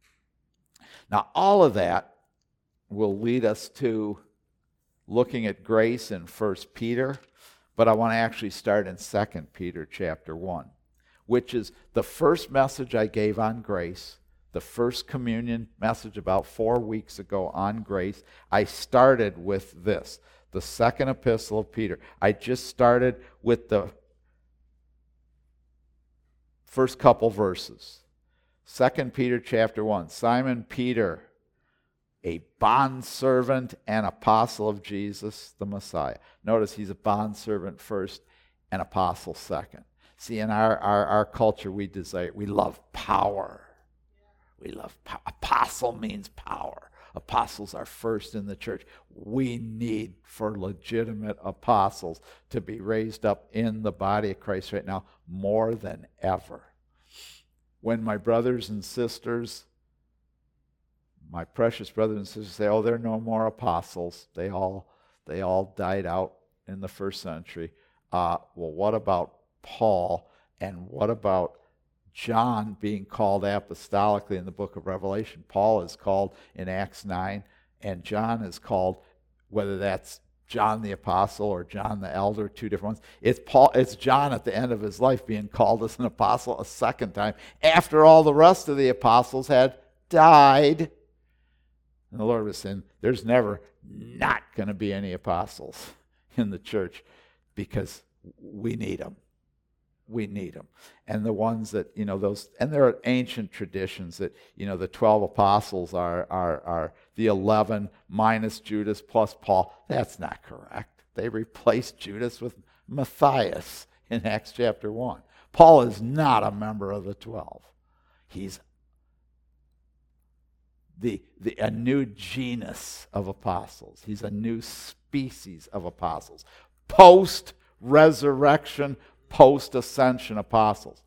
Now, all of that will lead us to looking at grace in 1 Peter, but I want to actually start in 2 Peter chapter 1, which is the first message I gave on grace, the first communion message about 4 weeks ago on grace. I started with this, the second epistle of Peter. I just started with the first couple verses. 2 Peter chapter 1. Simon Peter, a bondservant and apostle of Jesus, the Messiah. Notice he's a bondservant first and apostle second. See, in our culture, we love power. We love power. Apostle means power. Apostles are first in the church. We need for legitimate apostles to be raised up in the body of Christ right now more than ever. When my brothers and sisters, my precious brothers and sisters say, there are no more apostles. They all died out in the first century. Well, what about Paul? And what about John being called apostolically in the book of Revelation? Paul is called in Acts 9, and John is called, whether that's John the Apostle or John the Elder, two different ones. It's John at the end of his life being called as an apostle a second time after all the rest of the apostles had died. And the Lord was saying, there's never not going to be any apostles in the church because we need them. we need them. And the ones that, those, and there are ancient traditions that, the 12 apostles are the 11 minus Judas plus Paul. That's not correct. They replaced Judas with Matthias in Acts chapter 1. Paul is not a member of the 12. He's a new genus of apostles. He's a new species of apostles. Post-resurrection, post-ascension apostles.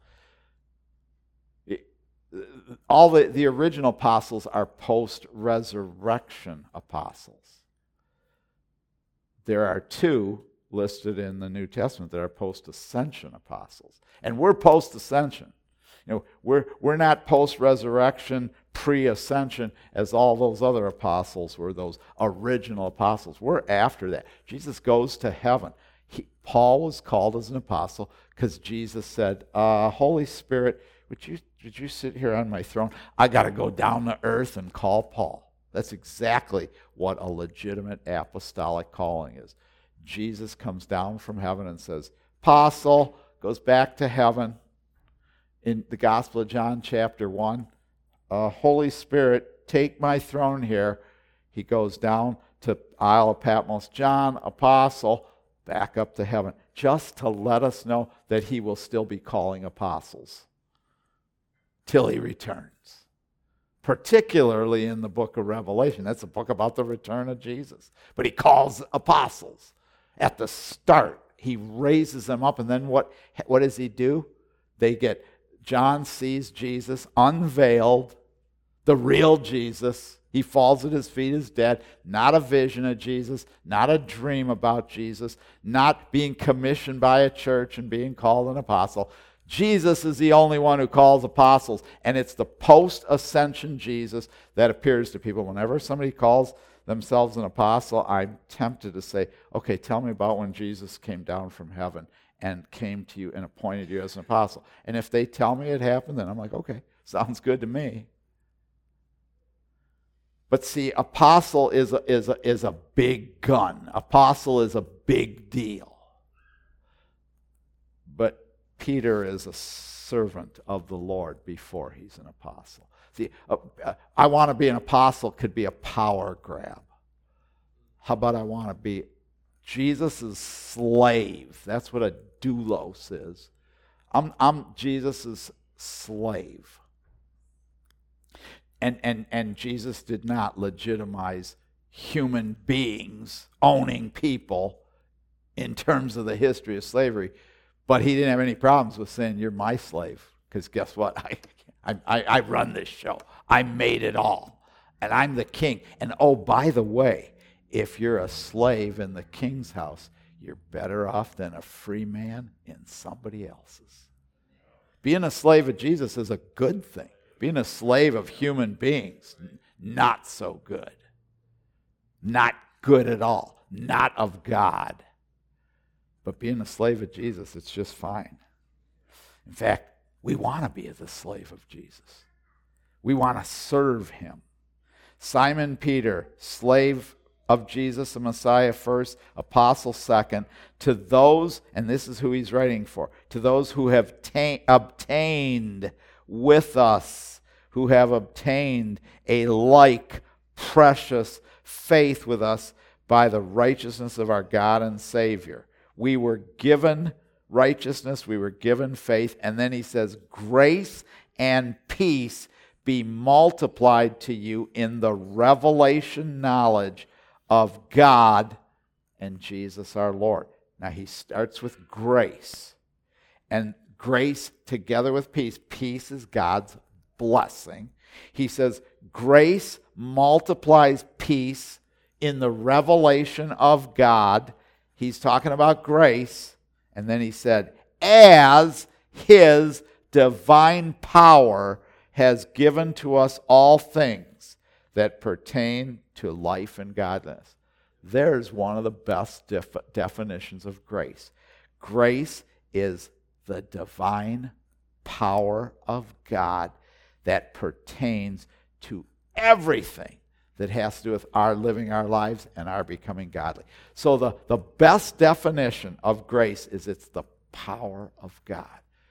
All the original apostles are post-resurrection apostles. There are two listed in the New Testament that are post-ascension apostles. And we're post-ascension. We're not post-resurrection, pre-ascension, as all those other apostles were, those original apostles. We're after that. Jesus goes to heaven. Paul was called as an apostle because Jesus said, Holy Spirit, would you sit here on my throne? I got to go down to earth and call Paul. That's exactly what a legitimate apostolic calling is. Jesus comes down from heaven and says, Apostle, goes back to heaven. In the Gospel of John chapter 1, Holy Spirit, take my throne here. He goes down to Isle of Patmos. John, apostle, back up to heaven, just to let us know that he will still be calling apostles till he returns. Particularly in the book of Revelation. That's a book about the return of Jesus. But he calls apostles. At the start, he raises them up, and then what does he do? John sees Jesus unveiled, the real Jesus. He falls at his feet as dead. Not a vision of Jesus, not a dream about Jesus, not being commissioned by a church and being called an apostle. Jesus is the only one who calls apostles, and it's the post-ascension Jesus that appears to people. Whenever somebody calls themselves an apostle, I'm tempted to say, okay, tell me about when Jesus came down from heaven and came to you and appointed you as an apostle. And if they tell me it happened, then I'm like, okay, sounds good to me. But see, apostle is a big gun. Apostle is a big deal. But Peter is a servant of the Lord before he's an apostle. See, I want to be an apostle could be a power grab. How about I want to be Jesus' slave? That's what a doulos is. I'm Jesus' slave. And Jesus did not legitimize human beings owning people in terms of the history of slavery, but he didn't have any problems with saying, you're my slave, because guess what? I run this show. I made it all, and I'm the king. And oh, by the way, if you're a slave in the king's house, you're better off than a free man in somebody else's. Being a slave of Jesus is a good thing. Being a slave of human beings, not so good. Not good at all. Not of God. But being a slave of Jesus, it's just fine. In fact, we want to be the slave of Jesus. We want to serve him. Simon Peter, slave of Jesus, the Messiah first, apostle second, to those, and this is who he's writing for, to those who have obtained with us, who have obtained a like precious faith with us by the righteousness of our God and Savior. We were given righteousness, we were given faith, and then he says, grace and peace be multiplied to you in the revelation knowledge of God and Jesus our Lord. Now he starts with grace. And grace together with peace. Peace is God's blessing. He says grace multiplies peace in the revelation of God. He's talking about grace. And then he said, as his divine power has given to us all things that pertain to life and godliness. There's one of the best definitions of grace. Grace is the divine power of God that pertains to everything that has to do with our living our lives and our becoming godly. So the best definition of grace is it's the power of God.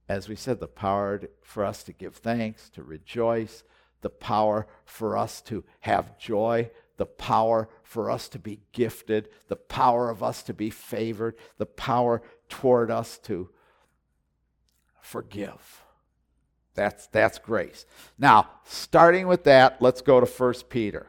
as we said, the power for us to give thanks, to rejoice, the power for us to have joy, the power for us to be gifted, the power of us to be favored, the power toward us to forgive. That's grace. Now, starting with that, let's go to 1 Peter.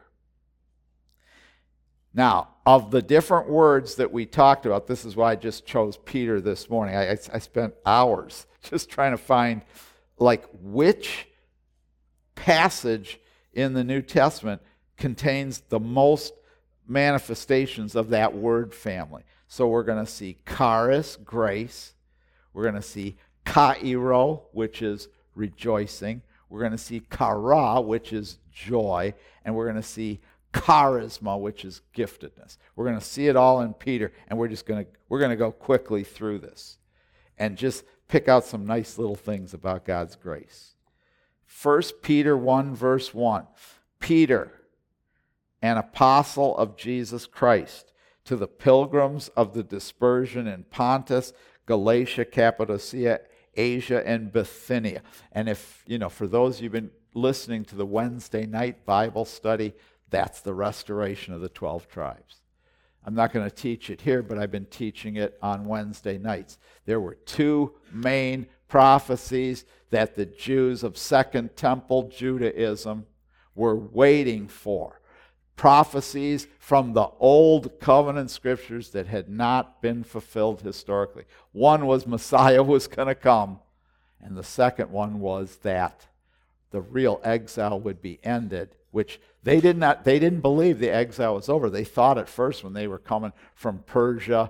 Now, of the different words that we talked about, this is why I just chose Peter this morning. I spent hours just trying to find, which passage in the New Testament contains the most manifestations of that word family. So we're going to see charis, grace. We're going to see kairo, which is rejoicing. We're going to see chara, which is joy. And we're going to see charisma, which is giftedness. We're going to see it all in Peter, and we're going to go quickly through this and just pick out some nice little things about God's grace. 1 Peter 1, verse 1. Peter, an apostle of Jesus Christ, to the pilgrims of the dispersion in Pontus, Galatia, Cappadocia, Asia, and Bithynia. And if, for those you've been listening to the Wednesday night Bible study, that's the restoration of the 12 tribes. I'm not going to teach it here, but I've been teaching it on Wednesday nights. There were two main prophecies that the Jews of Second Temple Judaism were waiting for. Prophecies from the Old Covenant Scriptures that had not been fulfilled historically. One was Messiah was going to come, and the second one was that the real exile would be ended, which they didn't believe the exile was over. They thought at first when they were coming from Persia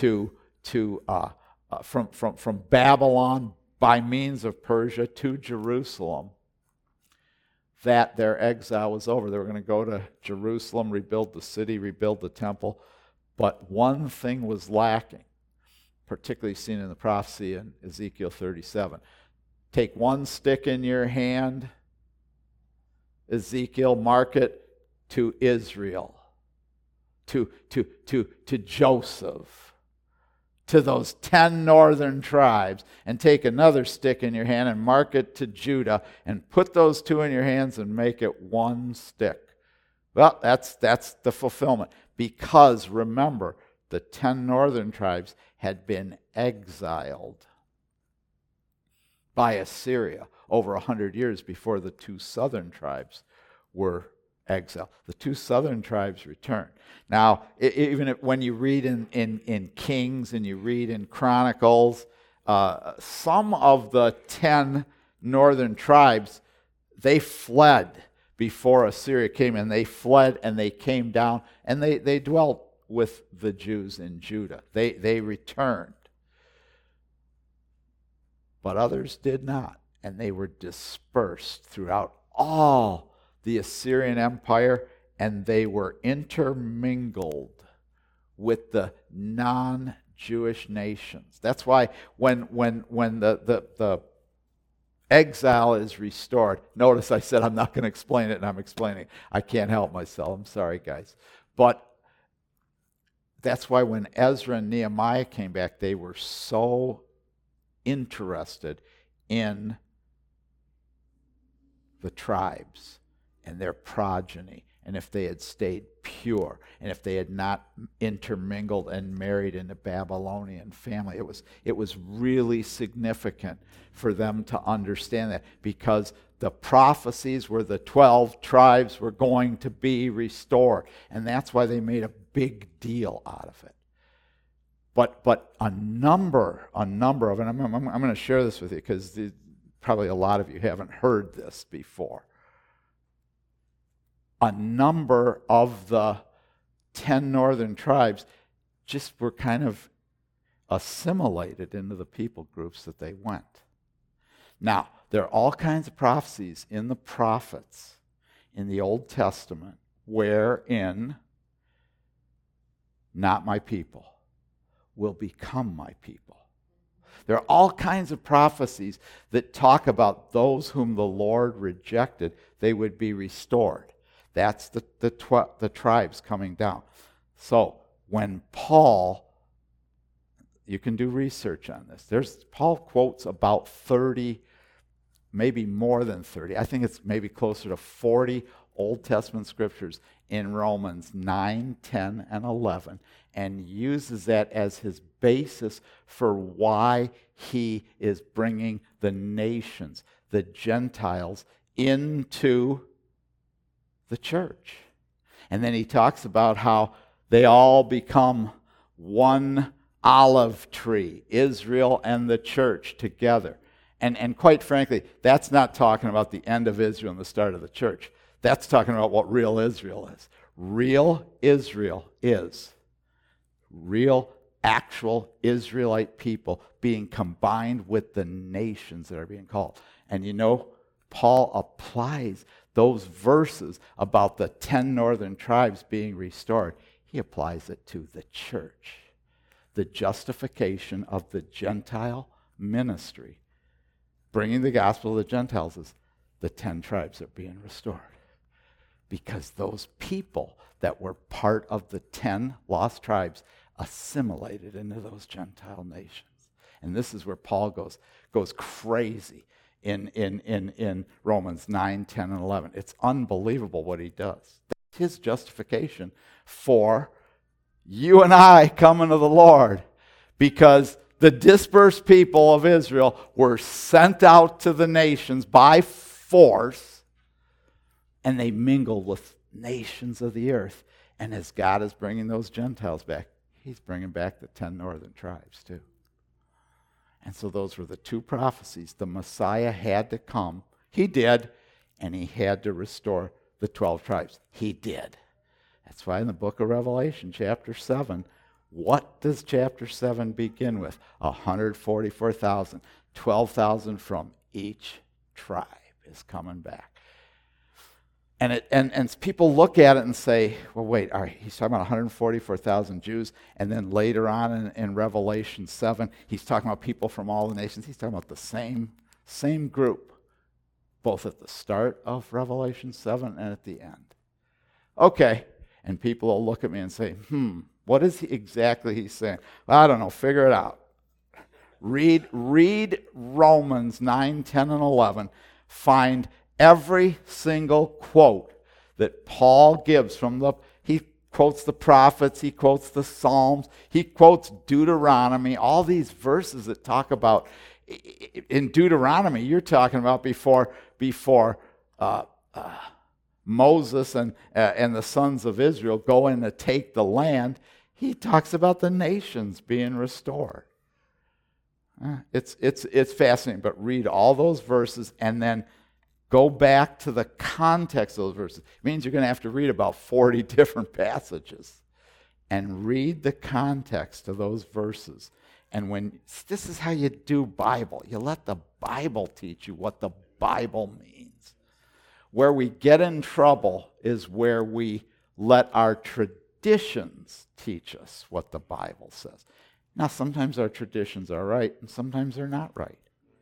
from Babylon by means of Persia to Jerusalem, that their exile was over. They were going to go to Jerusalem, rebuild the city, rebuild the temple. But one thing was lacking, particularly seen in the prophecy in Ezekiel 37. Take one stick in your hand, Ezekiel, mark it to Israel, to Joseph, to those 10 northern tribes, and take another stick in your hand and mark it to Judah, and put those two in your hands and make it one stick. Well, that's the fulfillment. Because, remember, the 10 northern tribes had been exiled by Assyria over 100 years before the two southern tribes were exiled. The two southern tribes returned. Now, even when you read in Kings and you read in Chronicles, some of the 10 northern tribes, they fled before Assyria came in. They fled and they came down, and they dwelt with the Jews in Judah. They returned. But others did not, and they were dispersed throughout all the Assyrian Empire, and they were intermingled with the non-Jewish nations. That's why when the exile is restored, notice I said I'm not going to explain it, and I'm explaining it. I can't help myself. I'm sorry, guys. But that's why when Ezra and Nehemiah came back, they were so interested in the tribes and their progeny, and if they had stayed pure, and if they had not intermingled and married in a Babylonian family. It was really significant for them to understand that, because the prophecies were the 12 tribes were going to be restored, and that's why they made a big deal out of it. But a number of, and I'm going to share this with you because probably a lot of you haven't heard this before. A number of the 10 northern tribes just were kind of assimilated into the people groups that they went. Now, there are all kinds of prophecies in the prophets in the Old Testament wherein not my people will become my people. There are all kinds of prophecies that talk about those whom the Lord rejected, they would be restored. That's the tribes coming down. So when Paul you can do research on this. Paul quotes about 30, maybe more than 30. I think it's maybe closer to 40 Old Testament scriptures in Romans 9, 10, and 11, and uses that as his basis for why he is bringing the nations, the Gentiles, into the church. And then he talks about how they all become one olive tree, Israel and the church together. And quite frankly, that's not talking about the end of Israel and the start of the church. That's talking about what real Israel is. Real Israel is real, actual Israelite people being combined with the nations that are being called. And you know, Paul applies those verses about the 10 northern tribes being restored. He applies it to the church. The justification of the Gentile ministry, bringing the gospel to the Gentiles, is the 10 tribes are being restored. Because those people that were part of the 10 lost tribes assimilated into those Gentile nations. And this is where Paul goes crazy in Romans 9, 10, and 11. It's unbelievable what he does. That's his justification for you and I coming to the Lord, because the dispersed people of Israel were sent out to the nations by force, and they mingled with nations of the earth. And as God is bringing those Gentiles back, he's bringing back the 10 northern tribes too. And so those were the two prophecies. The Messiah had to come. He did. And he had to restore the 12 tribes. He did. That's why in the book of Revelation, chapter 7, what does chapter 7 begin with? 144,000. 12,000 from each tribe is coming back. And people look at it and say, well, wait, all right, he's talking about 144,000 Jews, and then later on in Revelation 7, he's talking about people from all the nations. He's talking about the same group, both at the start of Revelation 7 and at the end. Okay, and people will look at me and say, what is exactly he's saying? Well, I don't know, figure it out. Read Romans 9, 10, and 11. Find every single quote that Paul gives he quotes the prophets, he quotes the Psalms, he quotes Deuteronomy, all these verses that talk about, in Deuteronomy, you're talking about before Moses and the sons of Israel go in to take the land, he talks about the nations being restored. It's fascinating, but read all those verses and then go back to the context of those verses. It means you're going to have to read about 40 different passages and read the context of those verses. And this is how you do Bible. You let the Bible teach you what the Bible means. Where we get in trouble is where we let our traditions teach us what the Bible says. Now, sometimes our traditions are right, and sometimes they're not right.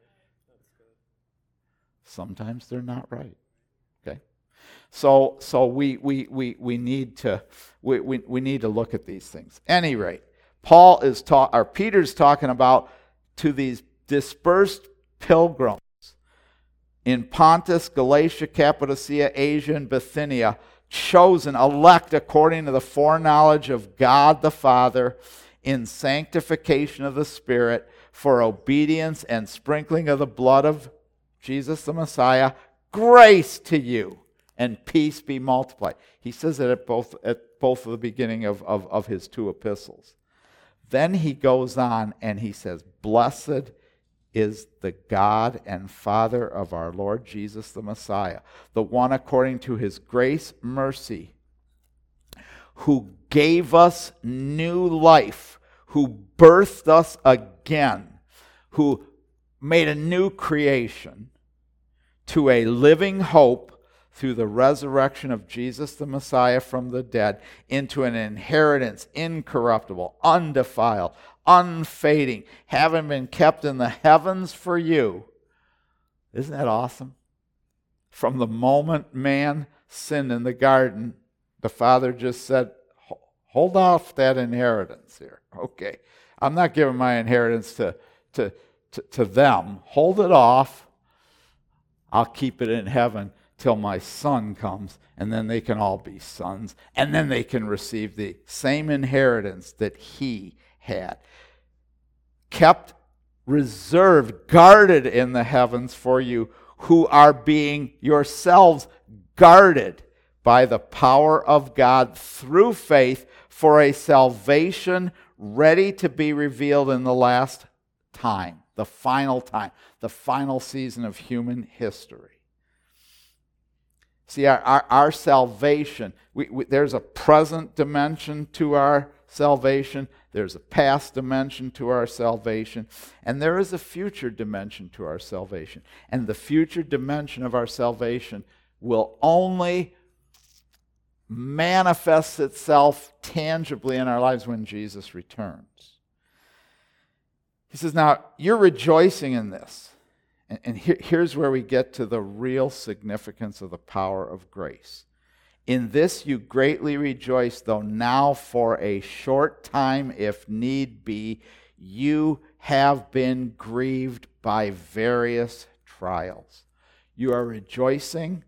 Sometimes they're not right. Okay, so we need to look at these things. At any rate, Peter's talking about to these dispersed pilgrims in Pontus, Galatia, Cappadocia, Asia, and Bithynia, chosen, elect according to the foreknowledge of God the Father, in sanctification of the Spirit, for obedience and sprinkling of the blood of Jesus the Messiah, grace to you and peace be multiplied. He says it at both of the beginning of his two epistles. Then he goes on and he says, blessed is the God and Father of our Lord Jesus the Messiah, the one according to his grace, mercy, who gave us new life, who birthed us again, who made a new creation to a living hope through the resurrection of Jesus the Messiah from the dead, into an inheritance incorruptible, undefiled, unfading, having been kept in the heavens for you. Isn't that awesome? From the moment man sinned in the garden, the Father just said, hold off that inheritance here. Okay, I'm not giving my inheritance to them. Hold it off. I'll keep it in heaven till my son comes, and then they can all be sons, and then they can receive the same inheritance that he had. Kept, reserved, guarded in the heavens for you, who are being yourselves guarded by the power of God through faith for a salvation ready to be revealed in the last time, the final season of human history. See, our salvation, there's a present dimension to our salvation, there's a past dimension to our salvation, and there is a future dimension to our salvation. And the future dimension of our salvation will only manifest itself tangibly in our lives when Jesus returns. He says, now, you're rejoicing in this. And here's where we get to the real significance of the power of grace. In this you greatly rejoice, though now for a short time, if need be, you have been grieved by various trials. You are rejoicing.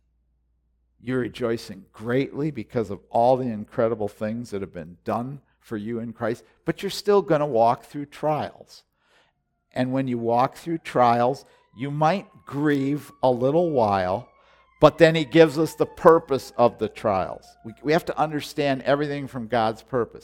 You're rejoicing greatly because of all the incredible things that have been done for you in Christ, but you're still going to walk through trials. And when you walk through trials, you might grieve a little while, but then he gives us the purpose of the trials. We have to understand everything from God's purpose.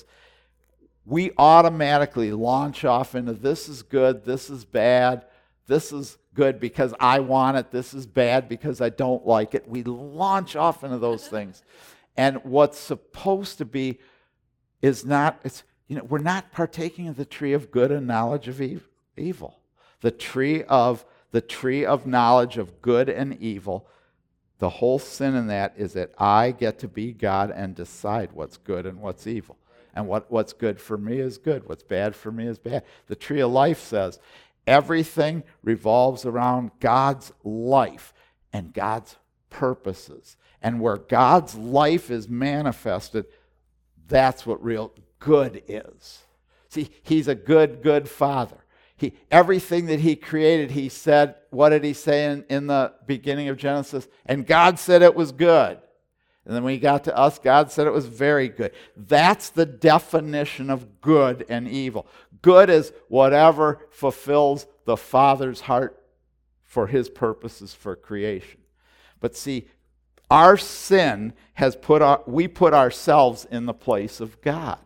We automatically launch off into this is good, this is bad, this is good because I want it, this is bad because I don't like it. We launch off into those things. And what's supposed to be is not, we're not partaking of the tree of good and knowledge of evil. The tree of knowledge of good and evil, the whole sin in that is that I get to be God and decide what's good and what's evil. And what's good for me is good. What's bad for me is bad. The tree of life says everything revolves around God's life and God's purposes. And where God's life is manifested, that's what real good is. See, he's a good father. Everything that he created, he said, what did he say in the beginning of Genesis? And God said it was good. And then when he got to us, God said it was very good. That's the definition of good and evil. Good is whatever fulfills the Father's heart for his purposes for creation. But see, our sin has we put ourselves in the place of God.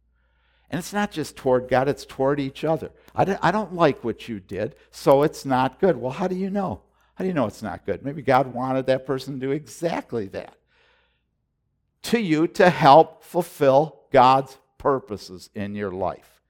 And it's not just toward God, it's toward each other. I don't like what you did, so it's not good. Well, how do you know? How do you know it's not good? Maybe God wanted that person to do exactly that. To you to help fulfill God's purposes in your life.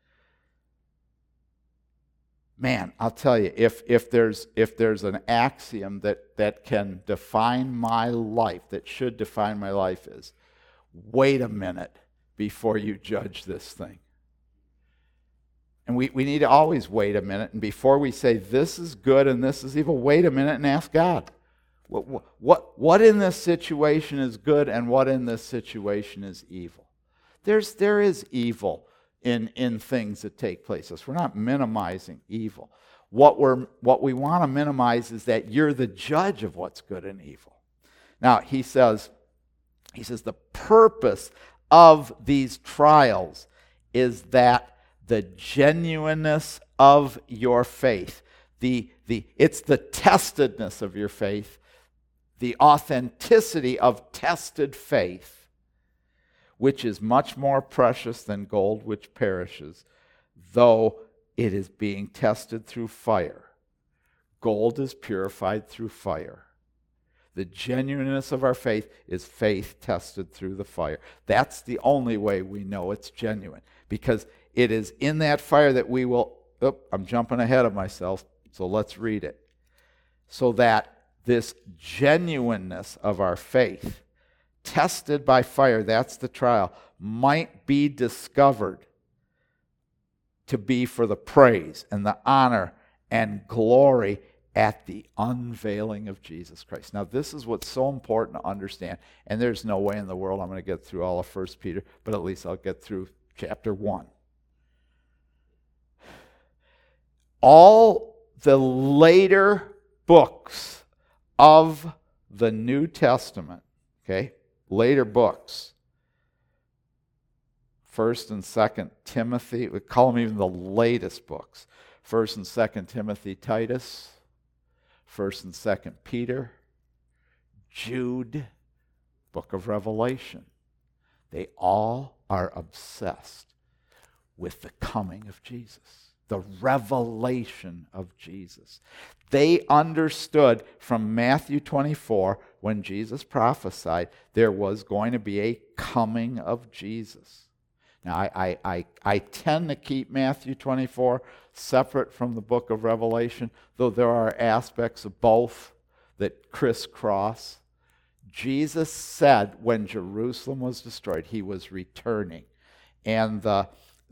Man, I'll tell you, if there's an axiom that can define my life, that should define my life, is wait a minute before you judge this thing. And we need to always wait a minute. And before we say this is good and this is evil, wait a minute and ask God. What in this situation is good and what in this situation is evil? There is evil in things that take place. We're not minimizing evil. What we want to minimize is that you're the judge of what's good and evil. Now, he says the purpose of these trials is that the genuineness of your faith, it's the testedness of your faith, the authenticity of tested faith, which is much more precious than gold which perishes, though it is being tested through fire. Gold is purified through fire. The genuineness of our faith is faith tested through the fire. That's the only way we know it's genuine, because it is in that fire that we will, I'm jumping ahead of myself, so let's read it. So that this genuineness of our faith, tested by fire, that's the trial, might be discovered to be for the praise and the honor and glory at the unveiling of Jesus Christ. Now, this is what's so important to understand, and there's no way in the world I'm going to get through all of 1 Peter, but at least I'll get through chapter 1. all the later books of the New Testament, okay, later books, 1st and 2nd Timothy, we call them even the latest books, 1st and 2nd Timothy, Titus, 1st and 2nd Peter, Jude, book of Revelation. They all are obsessed with the coming of Jesus, the revelation of Jesus. They understood from Matthew 24, when Jesus prophesied, there was going to be a coming of Jesus. Now, I tend to keep Matthew 24 separate from the book of Revelation, though there are aspects of both that crisscross. Jesus said when Jerusalem was destroyed, he was returning. And the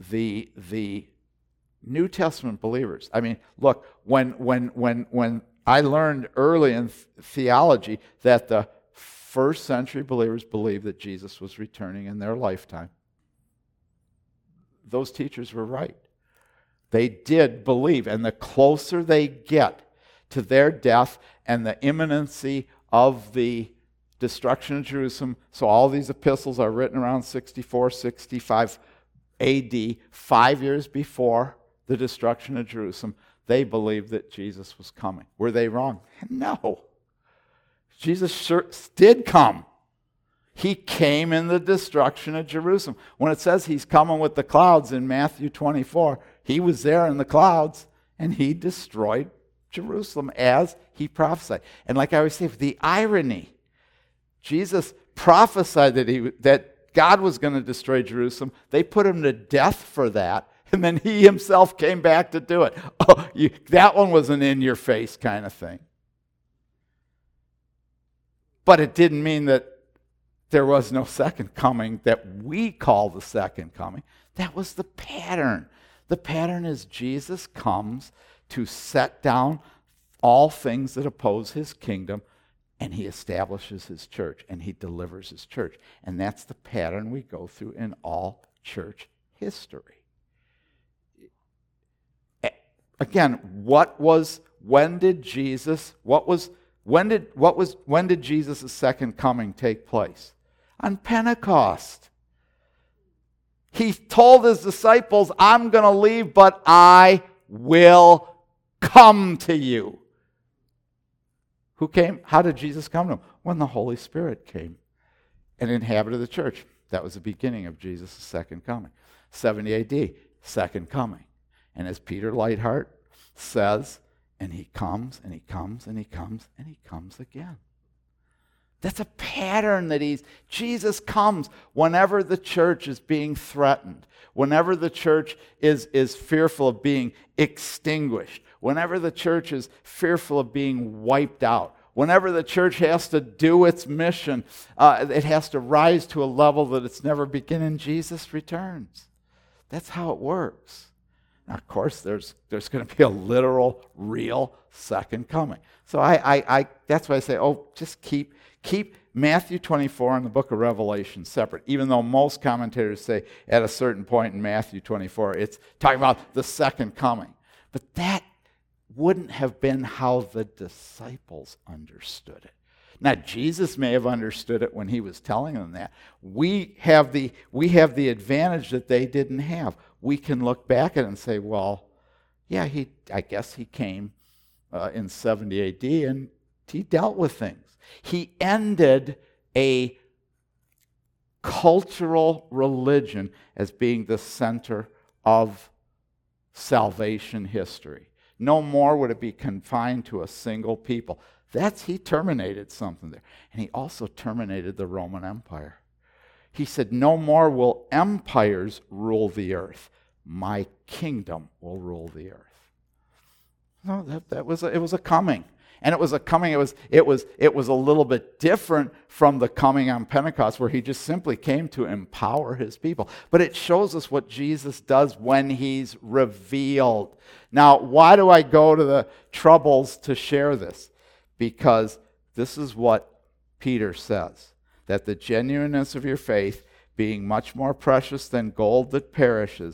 New Testament believers, I mean, look, when I learned early in theology that the first century believers believed that Jesus was returning in their lifetime, those teachers were right. They did believe, and the closer they get to their death and the imminency of the destruction of Jerusalem, so all these epistles are written around 64, 65 AD, 5 years before the destruction of Jerusalem, they believed that Jesus was coming. Were they wrong? No. Jesus sure did come. He came in the destruction of Jerusalem. When it says he's coming with the clouds in Matthew 24, he was there in the clouds, and he destroyed Jerusalem as he prophesied. And like I always say, the irony, Jesus prophesied that God was going to destroy Jerusalem. They put him to death for that, and then he himself came back to do it. Oh, that one was an in-your-face kind of thing. But it didn't mean that there was no second coming that we call the second coming. That was the pattern. The pattern is Jesus comes to set down all things that oppose his kingdom, and he establishes his church, and he delivers his church. And that's the pattern we go through in all church history. Again, when did Jesus' second coming take place? On Pentecost. He told his disciples, I'm going to leave, but I will come to you. Who came? How did Jesus come to them? When the Holy Spirit came and inhabited the church. That was the beginning of Jesus' second coming. 70 AD, second coming. And as Peter Lightheart says, and he comes, and he comes, and he comes, and he comes again. That's a pattern that Jesus comes whenever the church is being threatened, whenever the church is fearful of being extinguished, whenever the church is fearful of being wiped out, whenever the church has to do its mission, it has to rise to a level that it's never been, and Jesus returns. That's how it works. Now, of course, there's going to be a literal, real second coming. So that's why I say, just keep Matthew 24 and the book of Revelation separate, even though most commentators say at a certain point in Matthew 24, it's talking about the second coming. But that wouldn't have been how the disciples understood it. Now, Jesus may have understood it when he was telling them that. We have the advantage that they didn't have. We can look back at it and say, well, yeah, I guess he came in 70 AD and he dealt with things. He ended a cultural religion as being the center of salvation history. No more would it be confined to a single people. He terminated something there. And he also terminated the Roman Empire. He said, no more will empires rule the earth. My kingdom will rule the earth. No, it was a coming. And it was a coming, it was a little bit different from the coming on Pentecost, where he just simply came to empower his people. But it shows us what Jesus does when he's revealed. Now, why do I go to the troubles to share this? Because this is what Peter says, that the genuineness of your faith, being much more precious than gold that perishes,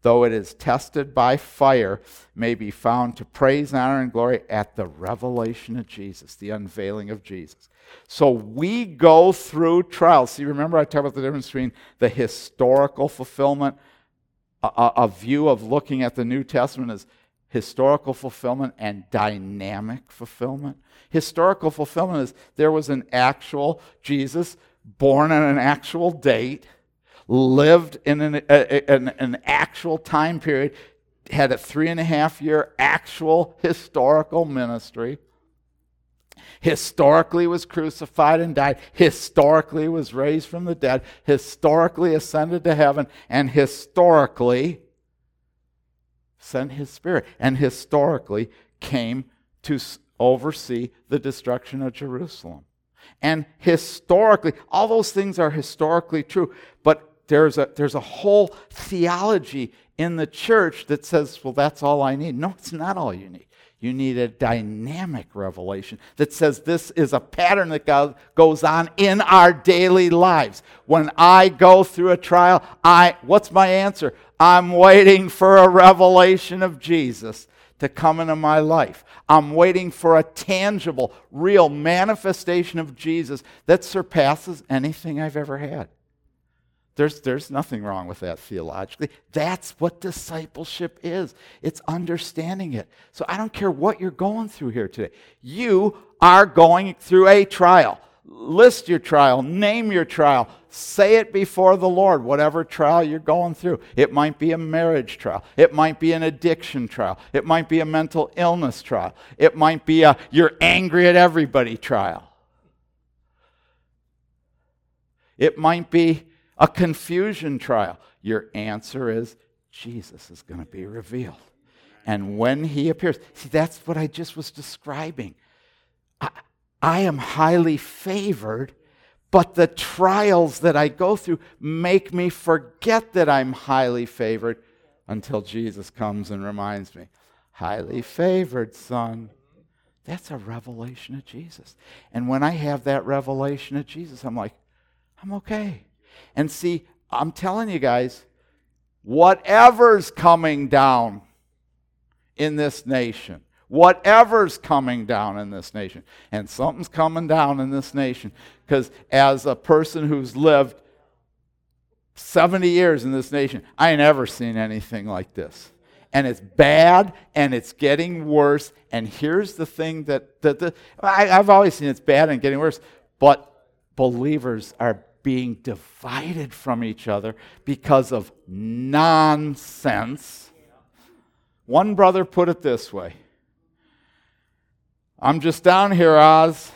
though it is tested by fire, may be found to praise, honor, and glory at the revelation of Jesus, the unveiling of Jesus. So we go through trials. See, remember I talked about the difference between the historical fulfillment, a view of looking at the New Testament as historical fulfillment and dynamic fulfillment. Historical fulfillment is there was an actual Jesus born on an actual date, lived in an actual time period, had a 3.5-year actual historical ministry, historically was crucified and died, historically was raised from the dead, historically ascended to heaven, and historically sent his Spirit, and historically came to oversee the destruction of Jerusalem. And historically, all those things are historically true, but there's a whole theology in the church that says, well, that's all I need. No, it's not all you need. You need a dynamic revelation that says this is a pattern that goes on in our daily lives. When I go through a trial, what's my answer? I'm waiting for a revelation of Jesus to come into my life. I'm waiting for a tangible, real manifestation of Jesus that surpasses anything I've ever had. There's nothing wrong with that theologically. That's what discipleship is. It's understanding it. So I don't care what you're going through here today. You are going through a trial. List your trial. Name your trial. Say it before the Lord, whatever trial you're going through. It might be a marriage trial. It might be an addiction trial. It might be a mental illness trial. It might be a you're angry at everybody trial. It might be a confusion trial. Your answer is Jesus is going to be revealed. And when he appears, see, that's what I just was describing. I am highly favored, but the trials that I go through make me forget that I'm highly favored until Jesus comes and reminds me, highly favored, son. That's a revelation of Jesus. And when I have that revelation of Jesus, I'm like, I'm okay. And see, I'm telling you guys, whatever's coming down in this nation, whatever's coming down in this nation, and something's coming down in this nation, because as a person who's lived 70 years in this nation, I ain't ever seen anything like this. And it's bad, and it's getting worse, and here's the thing I've always seen it's bad and getting worse, but believers are being divided from each other because of nonsense. One brother put it this way. I'm just down here, Oz.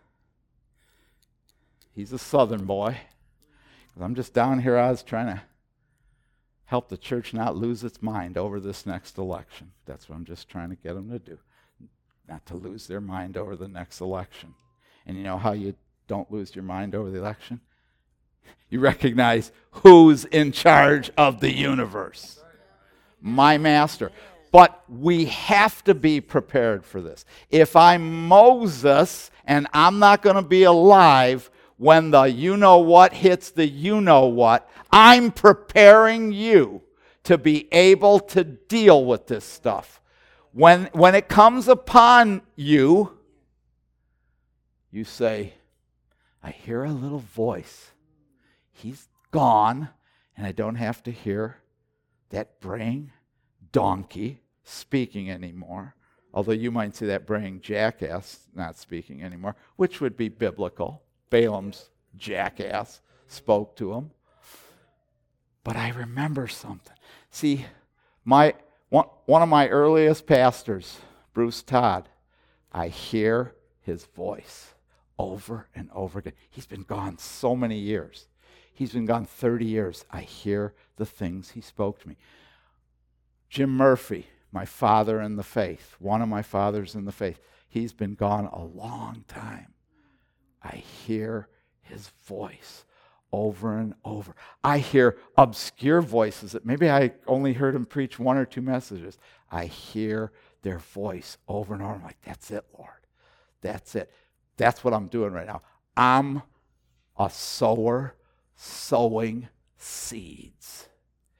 He's a southern boy. I'm just down here, Oz, trying to help the church not lose its mind over this next election. That's what I'm just trying to get them to do. Not to lose their mind over the next election. And you know how you don't lose your mind over the election? You recognize who's in charge of the universe. My master. But we have to be prepared for this. If I'm Moses and I'm not going to be alive when the you-know-what hits the you-know-what, I'm preparing you to be able to deal with this stuff. When it comes upon you, you say, I hear a little voice. He's gone, and I don't have to hear that braying donkey speaking anymore. Although you might see that braying jackass not speaking anymore, which would be biblical. Balaam's jackass spoke to him. But I remember something. See, one of my earliest pastors, Bruce Todd, I hear his voice over and over again. He's been gone so many years. He's been gone 30 years. I hear the things he spoke to me. Jim Murphy, my father in the faith, one of my fathers in the faith, he's been gone a long time. I hear his voice over and over. I hear obscure voices that maybe I only heard him preach 1 or 2 messages. I hear their voice over and over. I'm like, that's it, Lord. That's it. That's what I'm doing right now. I'm a sower sowing seeds.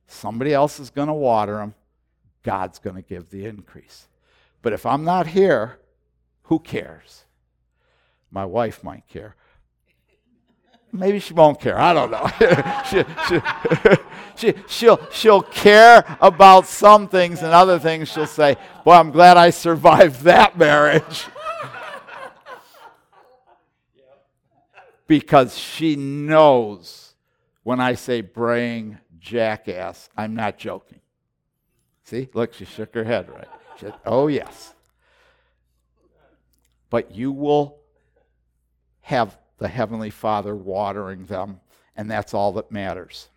Somebody else is going to water them. God's going to give the increase. But if I'm not here, who cares? My wife might care. Maybe she won't care. I don't know. She'll care about some things, and other things she'll say, boy, I'm glad I survived that marriage. Because she knows when I say braying jackass, I'm not joking. See? Look, she shook her head, right? She said, oh, yes. But you will have the Heavenly Father watering them, and that's all that matters.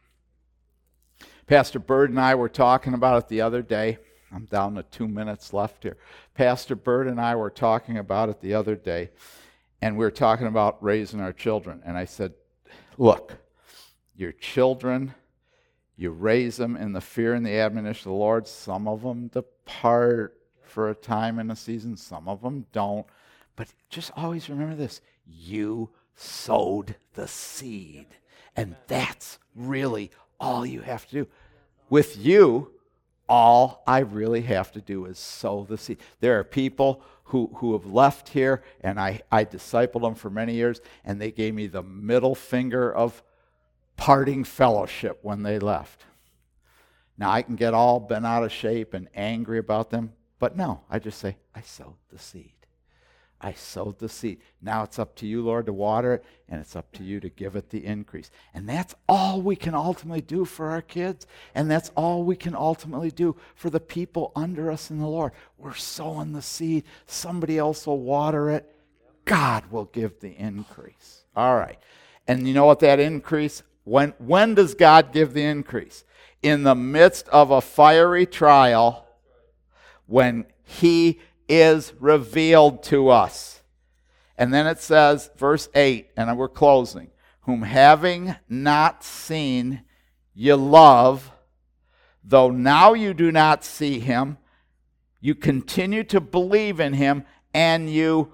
Pastor Bird and I were talking about it the other day. I'm down to 2 minutes left here. Pastor Bird and I were talking about it the other day, and we were talking about raising our children. And I said, look, your children, you raise them in the fear and the admonition of the Lord. Some of them depart for a time and a season. Some of them don't. But just always remember this. You sowed the seed. And that's really all you have to do. With you, all I really have to do is sow the seed. There are people who have left here, and I discipled them for many years, and they gave me the middle finger of parting fellowship when they left. Now, I can get all bent out of shape and angry about them, but no, I just say, I sowed the seed. I sowed the seed. Now it's up to you, Lord, to water it, and it's up to you to give it the increase. And that's all we can ultimately do for our kids, and that's all we can ultimately do for the people under us in the Lord. We're sowing the seed. Somebody else will water it. God will give the increase. All right. And you know what that increase, when does God give the increase? In the midst of a fiery trial, when He is revealed to us. And then it says, verse 8, and we're closing, whom having not seen, you love, though now you do not see Him, you continue to believe in Him, and you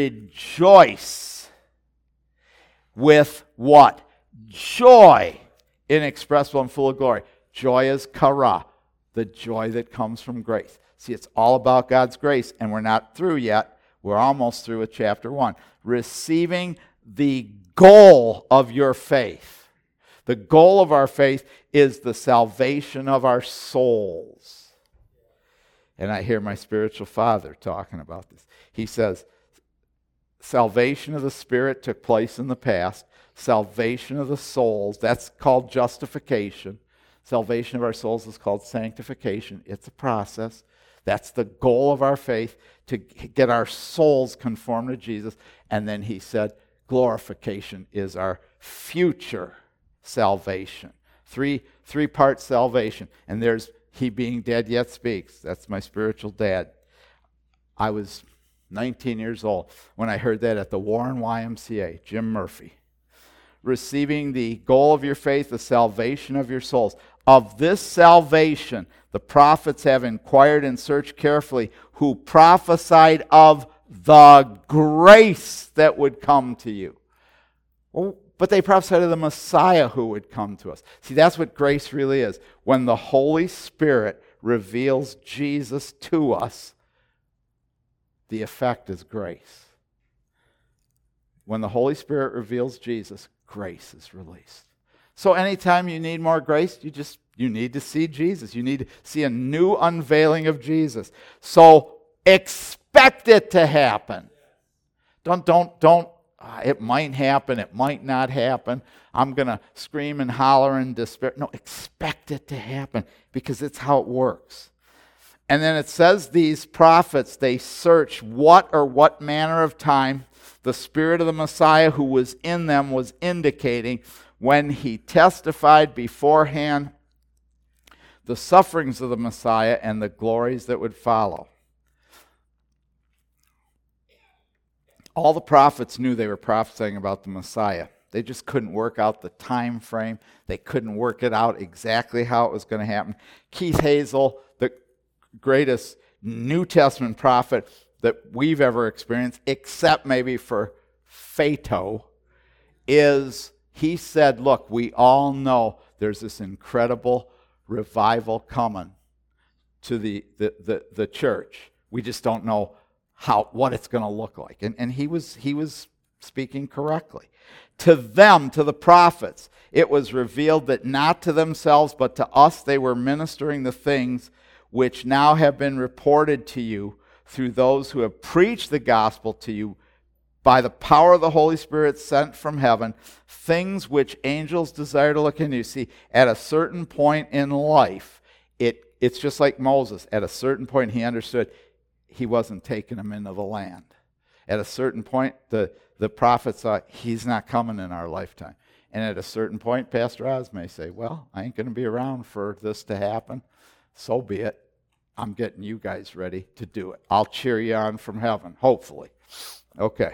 rejoice with what? Joy inexpressible and full of glory. Joy is kara, the joy that comes from grace. See, it's all about God's grace, and we're not through yet. We're almost through with chapter 1. Receiving the goal of your faith. The goal of our faith is the salvation of our souls. And I hear my spiritual father talking about this. He says, salvation of the spirit took place in the past. Salvation of the souls, that's called justification. Salvation of our souls is called sanctification. It's a process. That's the goal of our faith, to get our souls conformed to Jesus. And then he said, glorification is our future salvation. Three-part salvation. And there's He being dead yet speaks. That's my spiritual dad. I was 19 years old when I heard that at the Warren YMCA, Jim Murphy. Receiving the goal of your faith, the salvation of your souls. Of this salvation, the prophets have inquired and searched carefully, who prophesied of the grace that would come to you. Well, but they prophesied of the Messiah who would come to us. See, that's what grace really is. When the Holy Spirit reveals Jesus to us, the effect is grace. When the Holy Spirit reveals Jesus, grace is released. So anytime you need more grace, you need to see Jesus. You need to see a new unveiling of Jesus. So expect it to happen. Don't. It might happen. It might not happen. I'm going to scream and holler and despair. No, expect it to happen, because it's how it works. And then it says these prophets, they search what manner of time the Spirit of the Messiah who was in them was indicating when He testified beforehand the sufferings of the Messiah and the glories that would follow. All the prophets knew they were prophesying about the Messiah. They just couldn't work out the time frame. They couldn't work it out exactly how it was going to happen. Keith Hazel, the greatest New Testament prophet that we've ever experienced, except maybe for Phaedo, he said, look, we all know there's this incredible revival coming to the church. We just don't know what it's going to look like. And he was speaking correctly. To them, to the prophets, it was revealed that not to themselves, but to us they were ministering the things which now have been reported to you through those who have preached the gospel to you by the power of the Holy Spirit sent from heaven, things which angels desire to look into. You see, at a certain point in life, it's just like Moses. At a certain point, he understood he wasn't taking them into the land. At a certain point, the prophets thought, he's not coming in our lifetime. And at a certain point, Pastor Oz may say, well, I ain't going to be around for this to happen. So be it. I'm getting you guys ready to do it. I'll cheer you on from heaven, hopefully. Okay.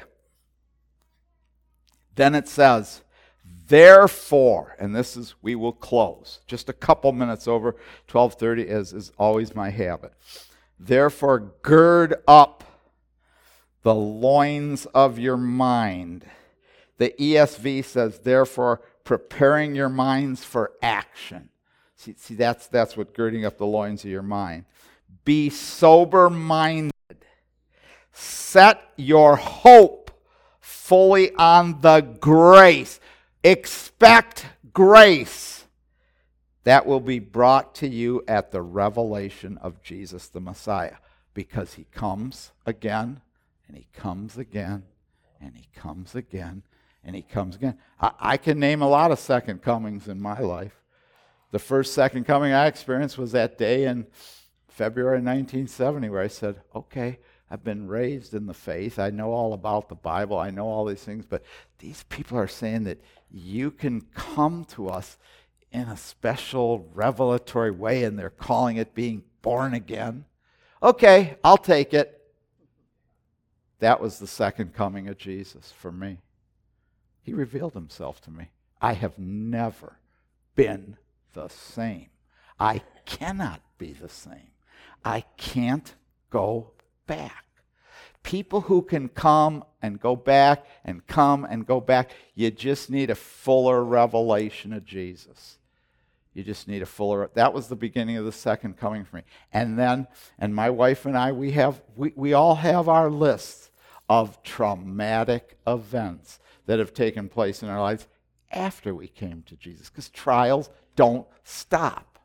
Then it says, therefore, and we will close. Just a couple minutes over 12:30 is always my habit. Therefore, gird up the loins of your mind. The ESV says, therefore, preparing your minds for action. See, that's what girding up the loins of your mind. Be sober-minded. Set your hope fully on the grace. Expect grace that will be brought to you at the revelation of Jesus the Messiah, because he comes again, and he comes again, and he comes again, and he comes again. I can name a lot of second comings in my life. The first second coming I experienced was that day in February 1970 where I said, okay, I've been raised in the faith. I know all about the Bible. I know all these things, but these people are saying that you can come to us in a special revelatory way, and they're calling it being born again. Okay, I'll take it. That was the second coming of Jesus for me. He revealed himself to me. I have never been the same. I cannot be the same. I can't go back. People who can come and go back and come and go back, you just need a fuller revelation of Jesus. You just need a fuller. That was the beginning of the second coming for me. And my wife and I, we all have our lists of traumatic events that have taken place in our lives after we came to Jesus, because trials don't stop.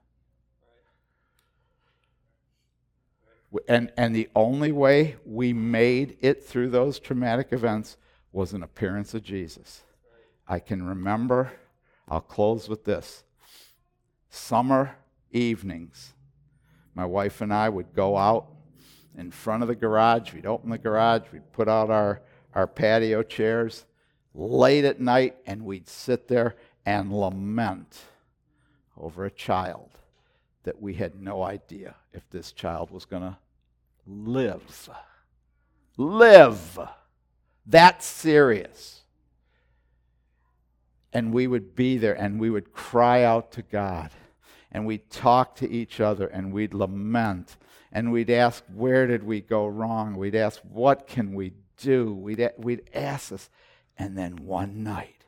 And the only way we made it through those traumatic events was an appearance of Jesus. I can remember, I'll close with this. Summer evenings, my wife and I would go out in front of the garage. We'd open the garage. We'd put out our patio chairs late at night, and we'd sit there and lament over a child that we had no idea if this child was going to live. Live. That's serious. And we would be there, and we would cry out to God, and we'd talk to each other, and we'd lament, and we'd ask, where did we go wrong? We'd ask, what can we do? We'd ask this. And then one night,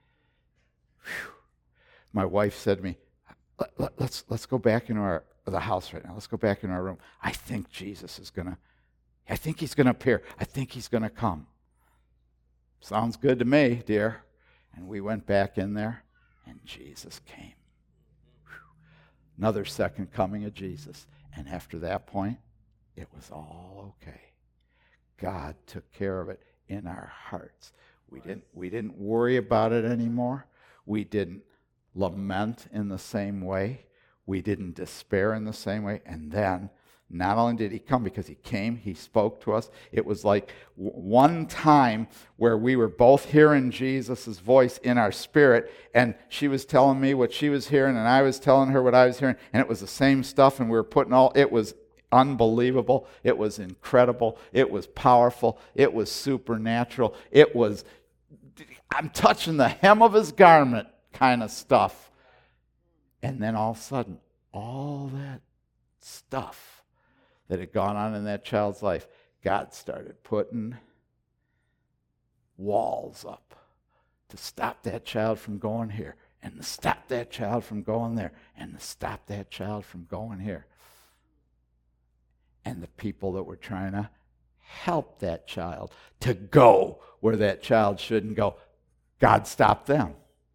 my wife said to me, let's go back into the house right now. Let's go back in our room. I think he's going to appear. I think he's going to come. Sounds good to me, dear. And we went back in there, and Jesus came. Another second coming of Jesus. And after that point, it was all okay. God took care of it in our hearts. We didn't worry about it anymore. We didn't lament in the same way. We didn't despair in the same way. And then, not only did he come, because he came, he spoke to us. It was like one time where we were both hearing Jesus' voice in our spirit, and she was telling me what she was hearing, and I was telling her what I was hearing, and it was the same stuff, and we were it was unbelievable. It was incredible. It was powerful. It was supernatural. It was, I'm touching the hem of his garment kind of stuff. And then all of a sudden, all that stuff that had gone on in that child's life, God started putting walls up to stop that child from going here and to stop that child from going there, and to stop that child from going here. And the people that were trying to help that child to go where that child shouldn't go, God stopped them.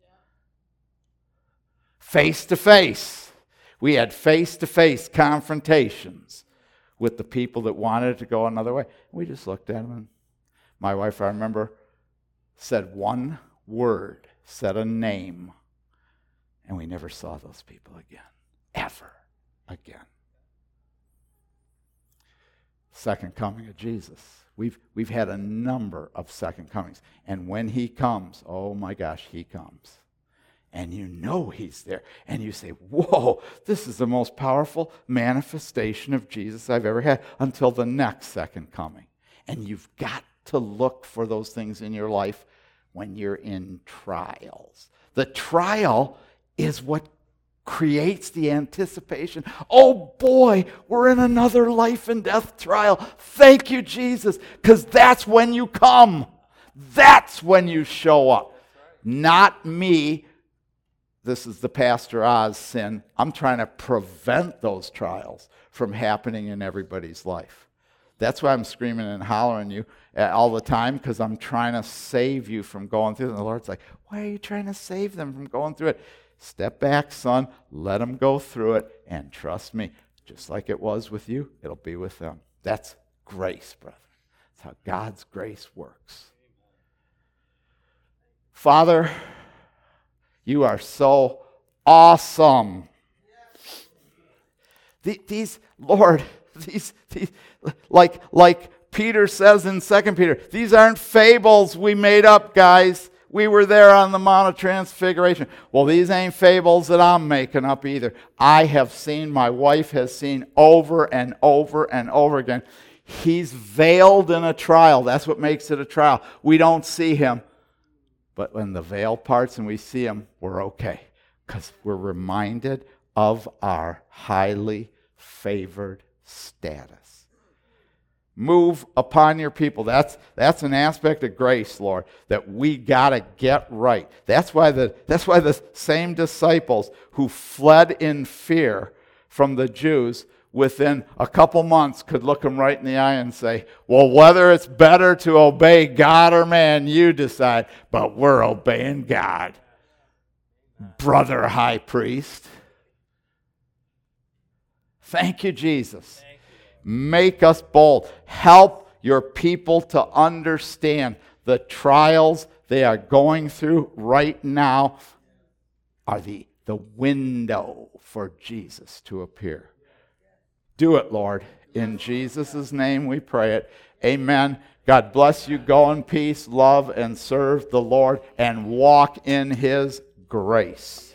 Face to face. We had face-to-face confrontations with the people that wanted to go another way. We just looked at them, and my wife, I remember, said one word, said a name, and we never saw those people again, ever again. Second coming of Jesus. We've had a number of second comings, and when he comes, oh my gosh, he comes. And you know he's there. And you say, whoa, this is the most powerful manifestation of Jesus I've ever had, until the next second coming. And you've got to look for those things in your life when you're in trials. The trial is what creates the anticipation. Oh boy, we're in another life and death trial. Thank you, Jesus, because that's when you come. That's when you show up. Not me. This is the Pastor Oz sin. I'm trying to prevent those trials from happening in everybody's life. That's why I'm screaming and hollering you all the time, because I'm trying to save you from going through it. And the Lord's like, why are you trying to save them from going through it? Step back, son. Let them go through it. And trust me, just like it was with you, it'll be with them. That's grace, brother. That's how God's grace works. Father, you are so awesome. Lord, like Peter says in 2 Peter, these aren't fables we made up, guys. We were there on the Mount of Transfiguration. Well, these ain't fables that I'm making up either. I have seen, my wife has seen over and over and over again. He's veiled in a trial. That's what makes it a trial. We don't see him. But when the veil parts and we see him, we're okay, because we're reminded of our highly favored status. Move upon your people. That's an aspect of grace, Lord, that we got to get right. That's why the same disciples who fled in fear from the Jews within a couple months could look them right in the eye and say, well, whether it's better to obey God or man, you decide, but we're obeying God. Brother high priest. Thank you, Jesus. Make us bold. Help your people to understand the trials they are going through right now are the window for Jesus to appear. Do it, Lord. In Jesus' name we pray it. Amen. God bless you. Go in peace, love, and serve the Lord, and walk in his grace.